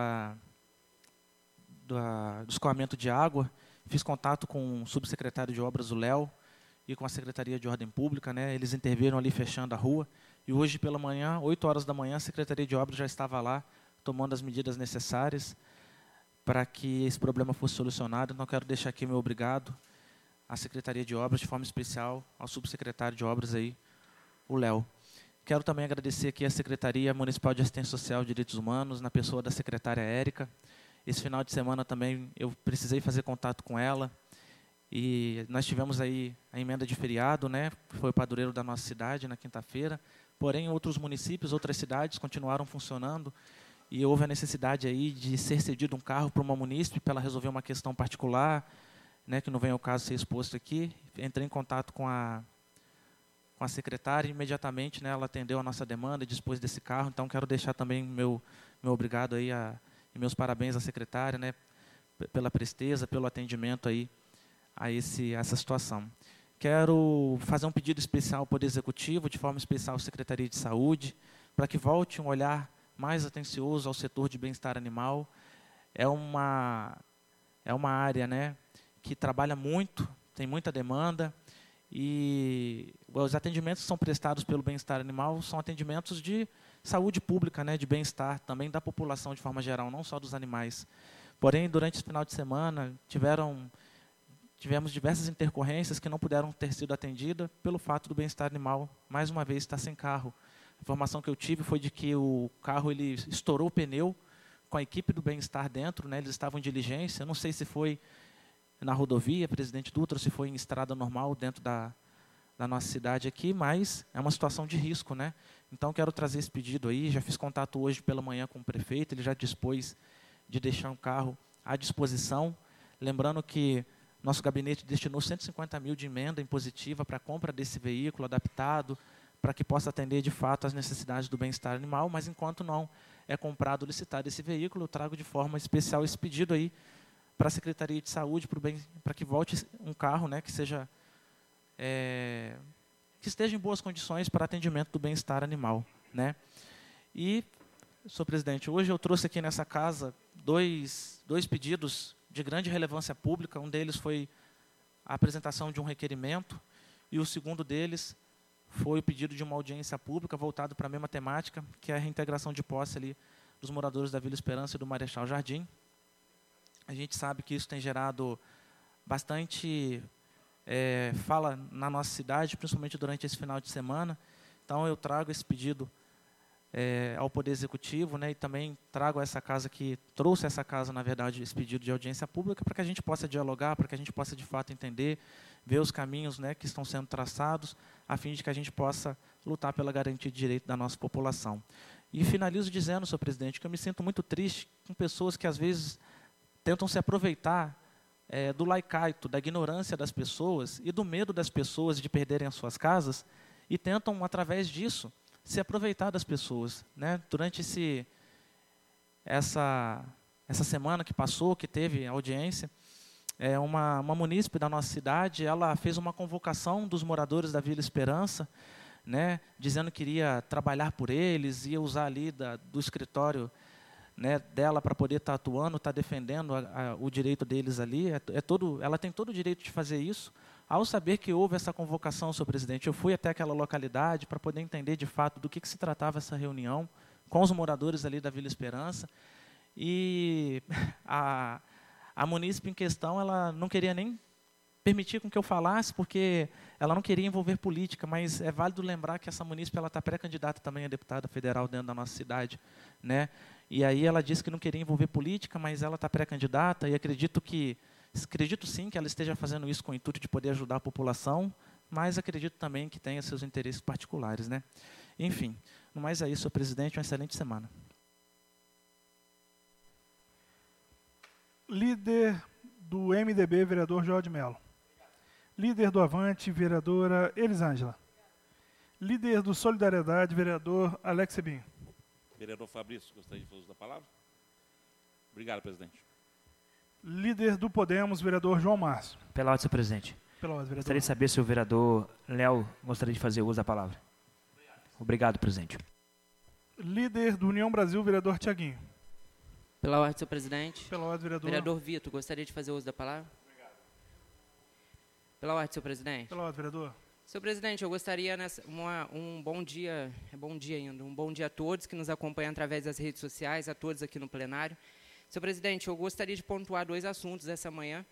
do escoamento de água. Fiz contato com o subsecretário de Obras, o Léo, e com a Secretaria de Ordem Pública, né? Eles interviram ali fechando a rua. E hoje pela manhã, 8 horas da manhã, a Secretaria de Obras já estava lá, tomando as medidas necessárias para que esse problema fosse solucionado. Então, quero deixar aqui meu obrigado à Secretaria de Obras, de forma especial ao subsecretário de Obras, aí, o Léo. Quero também agradecer aqui à Secretaria Municipal de Assistência Social e Direitos Humanos, na pessoa da secretária Érica. Esse final de semana também eu precisei fazer contato com ela, e nós tivemos aí a emenda de feriado, né? Foi o padroeiro da nossa cidade na quinta-feira, porém outros municípios, outras cidades continuaram funcionando, e houve a necessidade aí de ser cedido um carro para uma munícipe para ela resolver uma questão particular, né, que não vem ao caso ser exposto aqui. Entrei em contato com a secretária e imediatamente, né, ela atendeu a nossa demanda e dispôs desse carro. Então quero deixar também meu obrigado aí e meus parabéns à secretária, né, pela presteza, pelo atendimento aí a essa situação. Quero fazer um pedido especial ao Poder Executivo, de forma especial à Secretaria de Saúde, para que volte um olhar mais atencioso ao setor de bem-estar animal. É uma área, né, que trabalha muito, tem muita demanda, e os atendimentos que são prestados pelo bem-estar animal são atendimentos de saúde pública, né, de bem-estar também da população de forma geral, não só dos animais. Porém, durante esse final de semana, tivemos diversas intercorrências que não puderam ter sido atendidas pelo fato do bem-estar animal, mais uma vez, estar sem carro. A informação que eu tive foi de que o carro ele estourou o pneu com a equipe do bem-estar dentro, né, eles estavam em diligência. Eu não sei se foi na rodovia Presidente Dutra, se foi em estrada normal dentro da nossa cidade aqui, mas é uma situação de risco, né? Então, quero trazer esse pedido aí. Já fiz contato hoje pela manhã com o prefeito, ele já dispôs de deixar um carro à disposição. Lembrando que nosso gabinete destinou 150 mil de emenda impositiva para a compra desse veículo adaptado, para que possa atender, de fato, às necessidades do bem-estar animal, mas enquanto não é comprado, licitado esse veículo, eu trago de forma especial esse pedido aí para a Secretaria de Saúde, para que volte um carro, né, que esteja em boas condições para atendimento do bem-estar animal, né? E, senhor presidente, hoje eu trouxe aqui nessa casa dois pedidos de grande relevância pública. Um deles foi a apresentação de um requerimento, e o segundo deles foi o pedido de uma audiência pública voltado para a mesma temática, que é a reintegração de posse ali dos moradores da Vila Esperança e do Marechal Jardim. A gente sabe que isso tem gerado bastante fala na nossa cidade, principalmente durante esse final de semana. Então, eu trago esse pedido ao Poder Executivo, né, e também trago a essa casa trouxe essa casa, na verdade, esse pedido de audiência pública, para que a gente possa dialogar, para que a gente possa, de fato, entender, ver os caminhos, né, que estão sendo traçados, a fim de que a gente possa lutar pela garantia de direito da nossa população. E finalizo dizendo, senhor presidente, que eu me sinto muito triste com pessoas que, às vezes, tentam se aproveitar do laicaito, da ignorância das pessoas e do medo das pessoas de perderem as suas casas, e tentam, através disso, se aproveitar das pessoas, né? Durante essa semana que passou, que teve audiência, uma munícipe da nossa cidade, ela fez uma convocação dos moradores da Vila Esperança, né, dizendo que iria trabalhar por eles, ia usar ali do escritório, né, dela para poder estar atuando, estar defendendo o direito deles ali. Ela tem todo o direito de fazer isso. Ao saber que houve essa convocação, senhor presidente, eu fui até aquela localidade para poder entender de fato do que se tratava essa reunião com os moradores ali da Vila Esperança. E a munícipe em questão, ela não queria nem permitir com que eu falasse, porque ela não queria envolver política, mas é válido lembrar que essa munícipe está pré-candidata também a deputada federal dentro da nossa cidade, né? E aí ela disse que não queria envolver política, mas ela está pré-candidata e acredito sim que ela esteja fazendo isso com o intuito de poder ajudar a população, mas acredito também que tenha seus interesses particulares, né? Enfim, no mais é isso, senhor presidente, uma excelente semana. Líder do MDB, vereador Jorge Melo. Líder do Avante, vereadora Elisângela. Líder do Solidariedade, vereador Alex Sebinho. Vereador Fabrício, gostaria de fazer uso da palavra? Obrigado, presidente. Líder do Podemos, vereador João Márcio. Pela ordem, senhor presidente. Pela ordem, vereador. Gostaria de saber se o vereador Léo gostaria de fazer uso da palavra. Obrigado, presidente. Líder do União Brasil, vereador Tiaguinho. Pela ordem, senhor presidente. Pela ordem, vereador. Vereador Vitor, gostaria de fazer uso da palavra? Obrigado. Pela ordem, senhor presidente. Pela ordem, vereador. Senhor presidente, eu gostaria um bom dia ainda, um bom dia a todos que nos acompanham através das redes sociais, a todos aqui no plenário. Senhor presidente, eu gostaria de pontuar 2 assuntos essa manhã.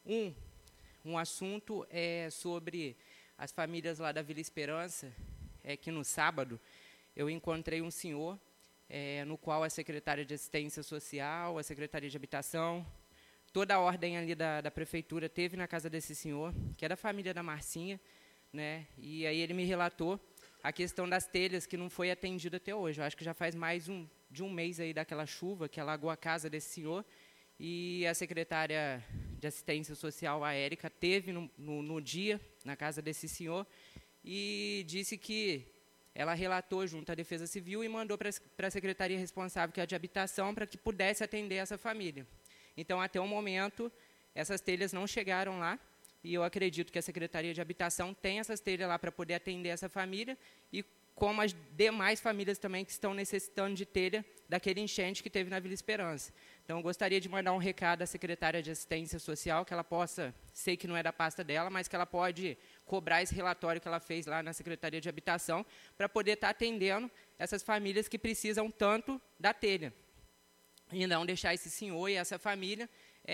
Um assunto é sobre as famílias lá da Vila Esperança, que no sábado eu encontrei um senhor, no qual a secretária de Assistência Social, a Secretaria de Habitação, toda a ordem ali da prefeitura teve na casa desse senhor, que é da família da Marcinha, né? E aí ele me relatou a questão das telhas que não foi atendida até hoje. Eu acho que já faz mais de um mês aí daquela chuva que alagou a casa desse senhor, e a secretária de Assistência Social, a Érica, teve no dia na casa desse senhor e disse que ela relatou junto à Defesa Civil e mandou para a secretaria responsável, que é a de Habitação, para que pudesse atender essa família. Então, até o momento, essas telhas não chegaram lá, e eu acredito que a Secretaria de Habitação tem essas telhas lá para poder atender essa família, e como as demais famílias também que estão necessitando de telha daquele enchente que teve na Vila Esperança. Então, eu gostaria de mandar um recado à secretária de Assistência Social, que ela possa, sei que não é da pasta dela, mas que ela pode cobrar esse relatório que ela fez lá na Secretaria de Habitação, para poder estar atendendo essas famílias que precisam tanto da telha. E não deixar esse senhor e essa família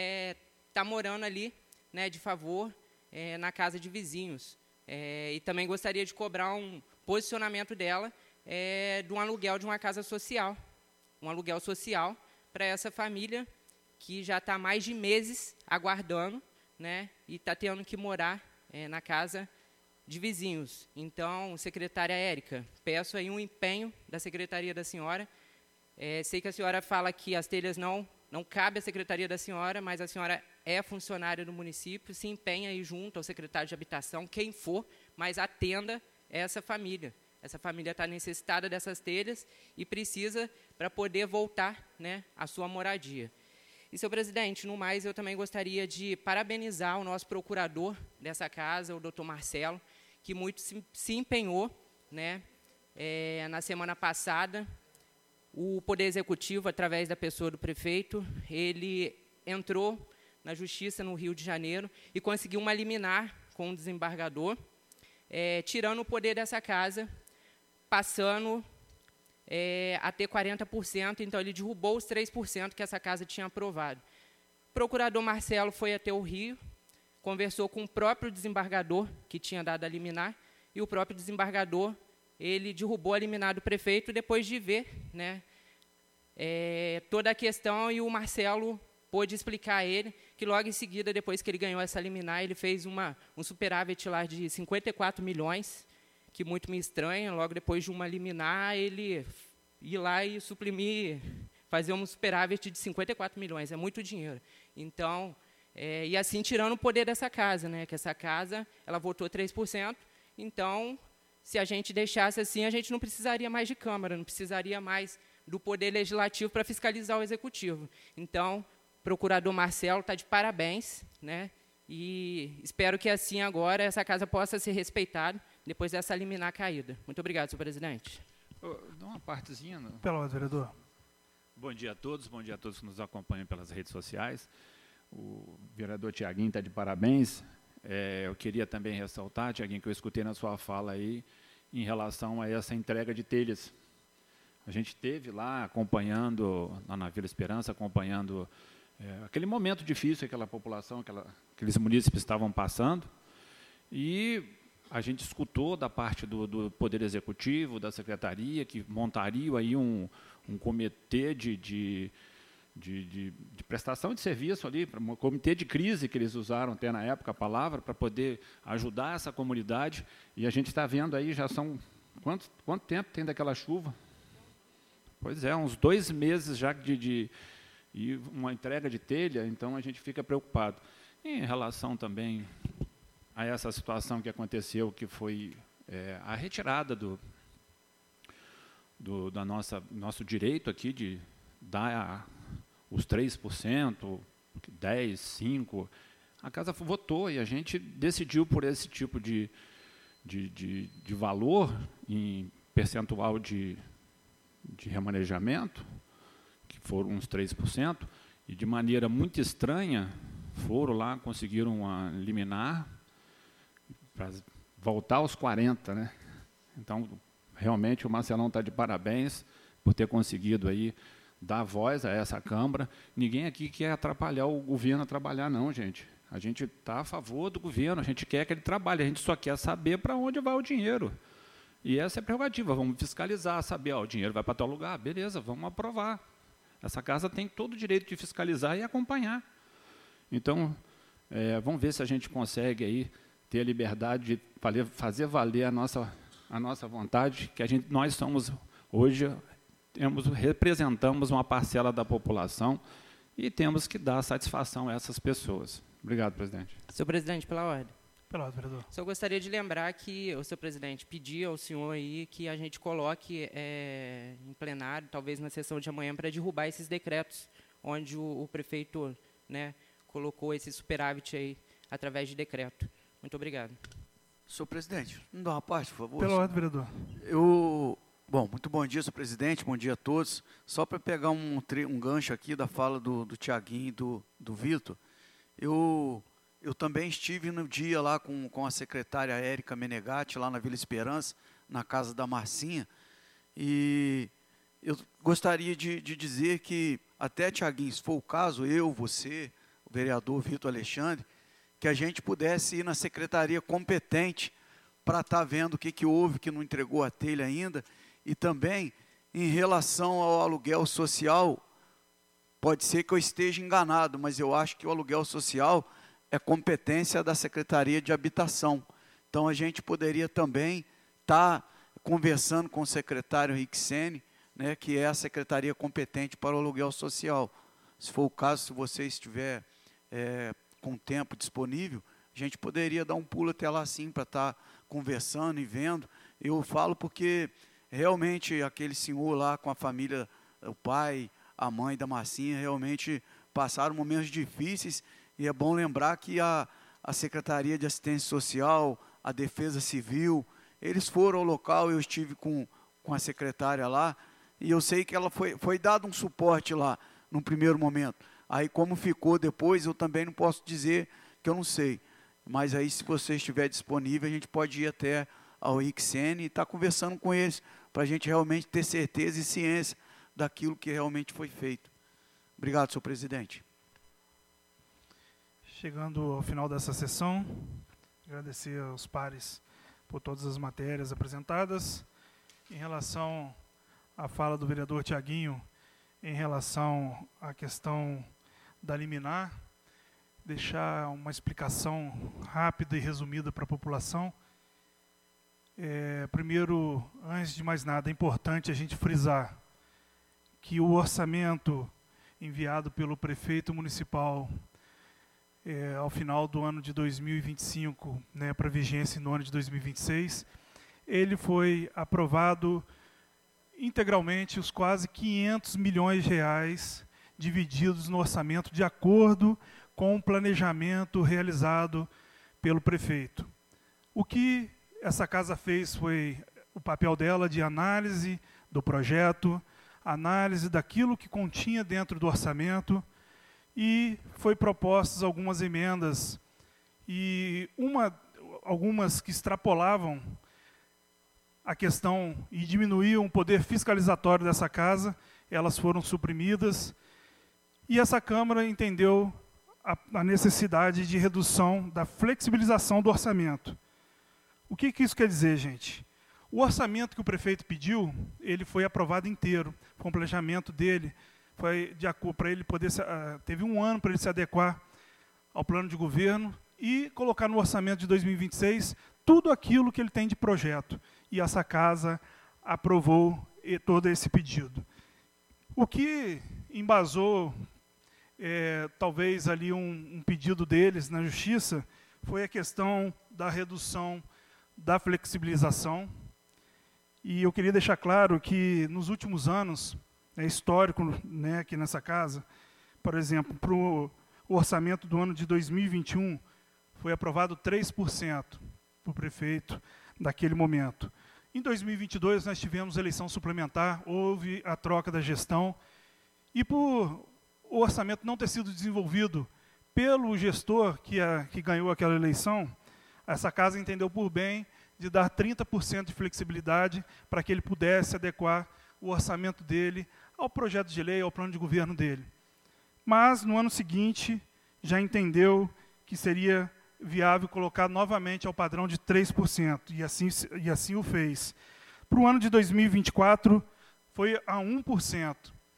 tá morando ali, né, de favor, na casa de vizinhos. E também gostaria de cobrar um posicionamento dela de um aluguel de uma casa social. Um aluguel social para essa família que já está há mais de meses aguardando, né, e está tendo que morar na casa de vizinhos. Então, secretária Érica, peço aí um empenho da secretaria da senhora. Sei que a senhora fala que as telhas não cabe à secretaria da senhora, mas a senhora é funcionária do município, se empenha aí junto ao secretário de Habitação, quem for, mas atenda essa família. Essa família está necessitada dessas telhas e precisa para poder voltar, né, à sua moradia. E, senhor presidente, no mais, eu também gostaria de parabenizar o nosso procurador dessa casa, o doutor Marcelo, que muito se empenhou, né, na semana passada. O Poder Executivo, através da pessoa do prefeito, ele entrou na Justiça no Rio de Janeiro e conseguiu uma liminar com o desembargador, tirando o poder dessa casa, passando a ter 40%, então ele derrubou os 3% que essa casa tinha aprovado. O procurador Marcelo foi até o Rio, conversou com o próprio desembargador, que tinha dado a liminar, e o próprio desembargador, ele derrubou a liminar do prefeito depois de ver, né, toda a questão, e o Marcelo pôde explicar a ele que logo em seguida, depois que ele ganhou essa liminar, ele fez um superávit lá de 54 milhões, que muito me estranha, logo depois de uma liminar, ele ir lá e suprimir, fazer um superávit de 54 milhões, é muito dinheiro. Então, e assim tirando o poder dessa casa, né, que essa casa, ela votou 3%, então, se a gente deixasse assim, a gente não precisaria mais de Câmara, não precisaria mais do Poder Legislativo para fiscalizar o Executivo. Então, o procurador Marcelo está de parabéns, né? E espero que assim agora essa casa possa ser respeitada depois dessa liminar caída. Muito obrigado, senhor presidente. Dá uma partezinha. Pela ordem, vereador. Bom dia a todos que nos acompanham pelas redes sociais. O vereador Tiaguinho está de parabéns. Eu queria também ressaltar, Tiaguinho, que eu escutei na sua fala aí, em relação a essa entrega de telhas. A gente esteve lá acompanhando, lá na Vila Esperança, acompanhando aquele momento difícil que aquela população, aqueles munícipes estavam passando, e a gente escutou da parte do Poder Executivo, da Secretaria, que montariam aí um comitê de prestação de serviço ali, um comitê de crise, que eles usaram até na época a palavra, para poder ajudar essa comunidade. E a gente está vendo aí, já são... Quanto tempo tem daquela chuva? Pois é, uns 2 meses já e uma entrega de telha, então a gente fica preocupado. Em relação também a essa situação que aconteceu, que foi a retirada do nosso direito aqui de dar os 3%, 10%, 5%, a casa votou e a gente decidiu por esse tipo de valor em percentual de remanejamento, que foram uns 3%, e de maneira muito estranha foram lá, conseguiram liminar para voltar aos 40%, né? Então, realmente, o Marcelão está de parabéns por ter conseguido aí dar voz a essa Câmara. Ninguém aqui quer atrapalhar o governo a trabalhar, não, gente. A gente está a favor do governo, a gente quer que ele trabalhe, a gente só quer saber para onde vai o dinheiro. E essa é a prerrogativa, vamos fiscalizar, saber, o dinheiro vai para tal lugar, beleza, vamos aprovar. Essa casa tem todo o direito de fiscalizar e acompanhar. Então, vamos ver se a gente consegue aí ter a liberdade de fazer valer a nossa vontade, que nós somos, hoje, representamos uma parcela da população e temos que dar satisfação a essas pessoas. Obrigado, presidente. Senhor presidente, pela ordem. Pela ordem, vereador. Só gostaria de lembrar que o senhor presidente pedia ao senhor aí que a gente coloque em plenário, talvez na sessão de amanhã, para derrubar esses decretos, onde o prefeito, né, colocou esse superávit aí através de decreto. Muito obrigado. Senhor presidente, me dá uma parte, por favor. Pela ordem, vereador. Bom, muito bom dia, senhor presidente, bom dia a todos. Só para pegar um gancho aqui da fala do Tiaguinho e do Vitor, eu também estive no dia lá com a secretária Érica Menegatti, lá na Vila Esperança, na casa da Marcinha, e eu gostaria de dizer que, até, Tiaguinho, se for o caso, eu, você, o vereador Vitor Alexandre, que a gente pudesse ir na secretaria competente para estar vendo o que houve, que não entregou a telha ainda, e também, em relação ao aluguel social, pode ser que eu esteja enganado, mas eu acho que o aluguel social é competência da Secretaria de Habitação. Então, a gente poderia também estar conversando com o secretário Rixene, né, que é a secretaria competente para o aluguel social. Se for o caso, se você estiver com tempo disponível, a gente poderia dar um pulo até lá sim, para estar conversando e vendo. Eu falo porque realmente aquele senhor lá com a família, o pai, a mãe da Marcinha, realmente passaram momentos difíceis, e é bom lembrar que a Secretaria de Assistência Social, a Defesa Civil, eles foram ao local, eu estive com a secretária lá, e eu sei que ela foi dado um suporte lá, no primeiro momento. Aí, como ficou depois, eu também não posso dizer que eu não sei. Mas aí, se você estiver disponível, a gente pode ir até ao Ixene e estar conversando com eles, para a gente realmente ter certeza e ciência daquilo que realmente foi feito. Obrigado, senhor presidente. Chegando ao final dessa sessão, agradecer aos pares por todas as matérias apresentadas. Em relação à fala do vereador Tiaguinho, em relação à questão da liminar, deixar uma explicação rápida e resumida para a população. Primeiro, antes de mais nada, é importante a gente frisar que o orçamento enviado pelo prefeito municipal ao final do ano de 2025, né, para vigência no ano de 2026, ele foi aprovado integralmente, os quase 500 milhões de reais divididos no orçamento de acordo com o planejamento realizado pelo prefeito. O que essa casa fez foi o papel dela de análise do projeto, análise daquilo que continha dentro do orçamento, e foi propostas algumas emendas e algumas que extrapolavam a questão e diminuíam o poder fiscalizatório dessa casa, elas foram suprimidas, e essa Câmara entendeu a necessidade de redução da flexibilização do orçamento. O que isso quer dizer, gente? O orçamento que o prefeito pediu, ele foi aprovado inteiro. O planejamento dele foi para ele poder teve um ano para ele se adequar ao plano de governo e colocar no orçamento de 2026 tudo aquilo que ele tem de projeto. E essa casa aprovou todo esse pedido. O que embasou talvez ali um pedido deles na Justiça foi a questão da redução da flexibilização. E eu queria deixar claro que nos últimos anos, é histórico, né, aqui nessa casa, por exemplo, para o orçamento do ano de 2021, foi aprovado 3% para o prefeito naquele momento. Em 2022, nós tivemos eleição suplementar, houve a troca da gestão, e por o orçamento não ter sido desenvolvido pelo gestor que ganhou aquela eleição, essa casa entendeu por bem de dar 30% de flexibilidade para que ele pudesse adequar o orçamento dele ao projeto de lei, ao plano de governo dele. Mas, no ano seguinte, já entendeu que seria viável colocar novamente ao padrão de 3%, e assim o fez. Para o ano de 2024, foi a 1%.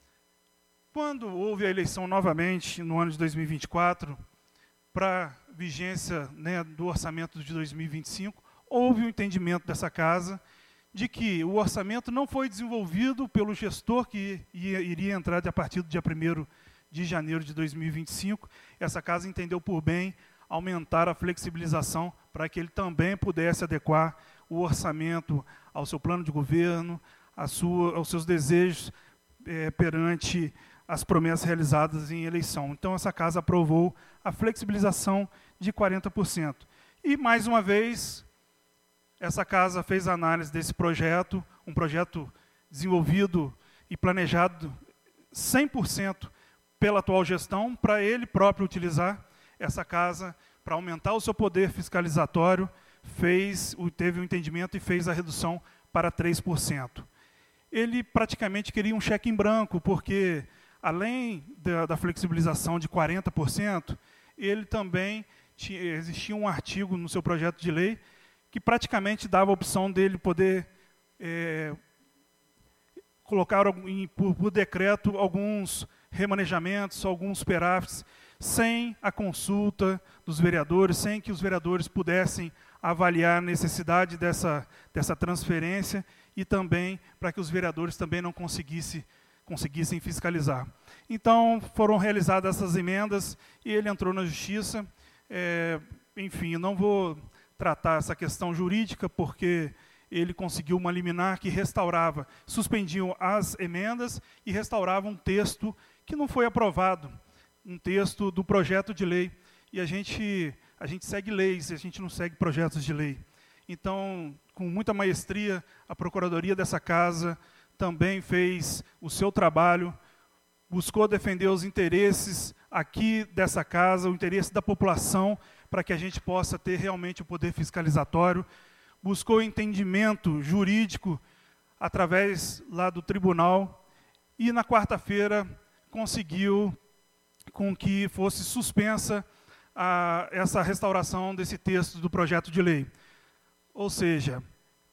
Quando houve a eleição novamente, no ano de 2024, para vigência, né, do orçamento de 2025, houve um entendimento dessa casa de que o orçamento não foi desenvolvido pelo gestor que iria entrar a partir do dia 1º de janeiro de 2025. Essa casa entendeu por bem aumentar a flexibilização para que ele também pudesse adequar o orçamento ao seu plano de governo, aos seus desejos perante as promessas realizadas em eleição. Então, essa casa aprovou a flexibilização de 40%. E, mais uma vez, essa casa fez a análise desse projeto, um projeto desenvolvido e planejado 100% pela atual gestão, para ele próprio utilizar essa casa para aumentar o seu poder fiscalizatório, teve um entendimento e fez a redução para 3%. Ele praticamente queria um cheque em branco, porque, além da flexibilização de 40%, ele também existia um artigo no seu projeto de lei que praticamente dava a opção dele poder colocar por decreto alguns remanejamentos, alguns superávites, sem a consulta dos vereadores, sem que os vereadores pudessem avaliar a necessidade dessa transferência e também para que os vereadores também não conseguissem fiscalizar. Então, foram realizadas essas emendas e ele entrou na Justiça. Enfim, não vou tratar essa questão jurídica, porque ele conseguiu uma liminar que restaurava, suspendiam as emendas e restaurava um texto que não foi aprovado, um texto do projeto de lei. E a gente segue leis, a gente não segue projetos de lei. Então, com muita maestria, a Procuradoria dessa casa também fez o seu trabalho, buscou defender os interesses aqui dessa casa, o interesse da população, para que a gente possa ter realmente o poder fiscalizatório, buscou entendimento jurídico através lá do tribunal, e na quarta-feira conseguiu com que fosse suspensa essa restauração desse texto do projeto de lei. Ou seja,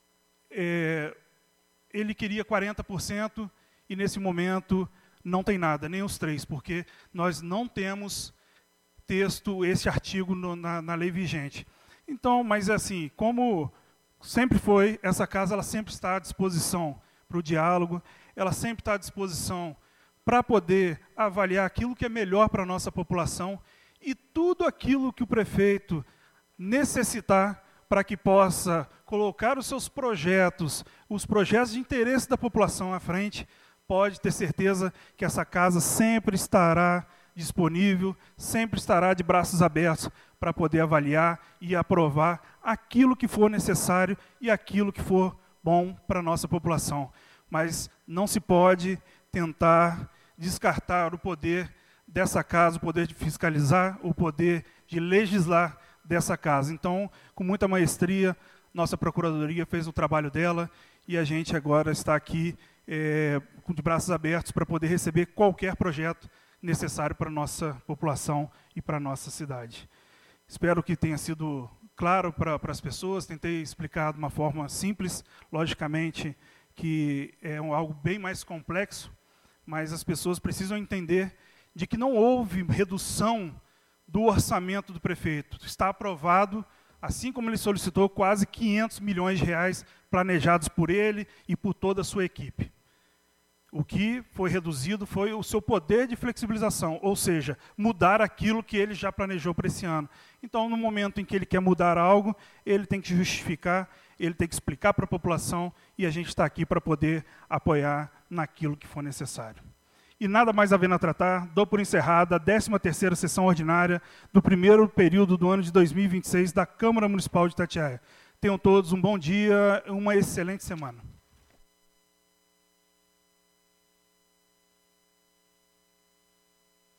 ele queria 40% e, nesse momento, não tem nada, nem os 3%, porque nós não temos esse artigo na lei vigente. Então, mas assim, como sempre foi, essa casa ela sempre está à disposição para o diálogo, ela sempre está à disposição para poder avaliar aquilo que é melhor para a nossa população e tudo aquilo que o prefeito necessitar para que possa colocar os seus projetos, os projetos de interesse da população à frente, pode ter certeza que essa casa sempre estará disponível, sempre estará de braços abertos para poder avaliar e aprovar aquilo que for necessário e aquilo que for bom para a nossa população. Mas não se pode tentar descartar o poder dessa casa, o poder de fiscalizar, o poder de legislar dessa casa. Então, com muita maestria, nossa Procuradoria fez o trabalho dela e a gente agora está aqui de braços abertos para poder receber qualquer projeto necessário para a nossa população e para a nossa cidade. Espero que tenha sido claro para as pessoas, tentei explicar de uma forma simples, logicamente que é algo bem mais complexo, mas as pessoas precisam entender de que não houve redução do orçamento do prefeito. Está aprovado, assim como ele solicitou, quase 500 milhões de reais planejados por ele e por toda a sua equipe. O que foi reduzido foi o seu poder de flexibilização, ou seja, mudar aquilo que ele já planejou para esse ano. Então, no momento em que ele quer mudar algo, ele tem que justificar, ele tem que explicar para a população e a gente está aqui para poder apoiar naquilo que for necessário. E nada mais havendo a tratar, dou por encerrada a 13ª sessão ordinária do primeiro período do ano de 2026 da Câmara Municipal de Itatiaia. Tenham todos um bom dia e uma excelente semana.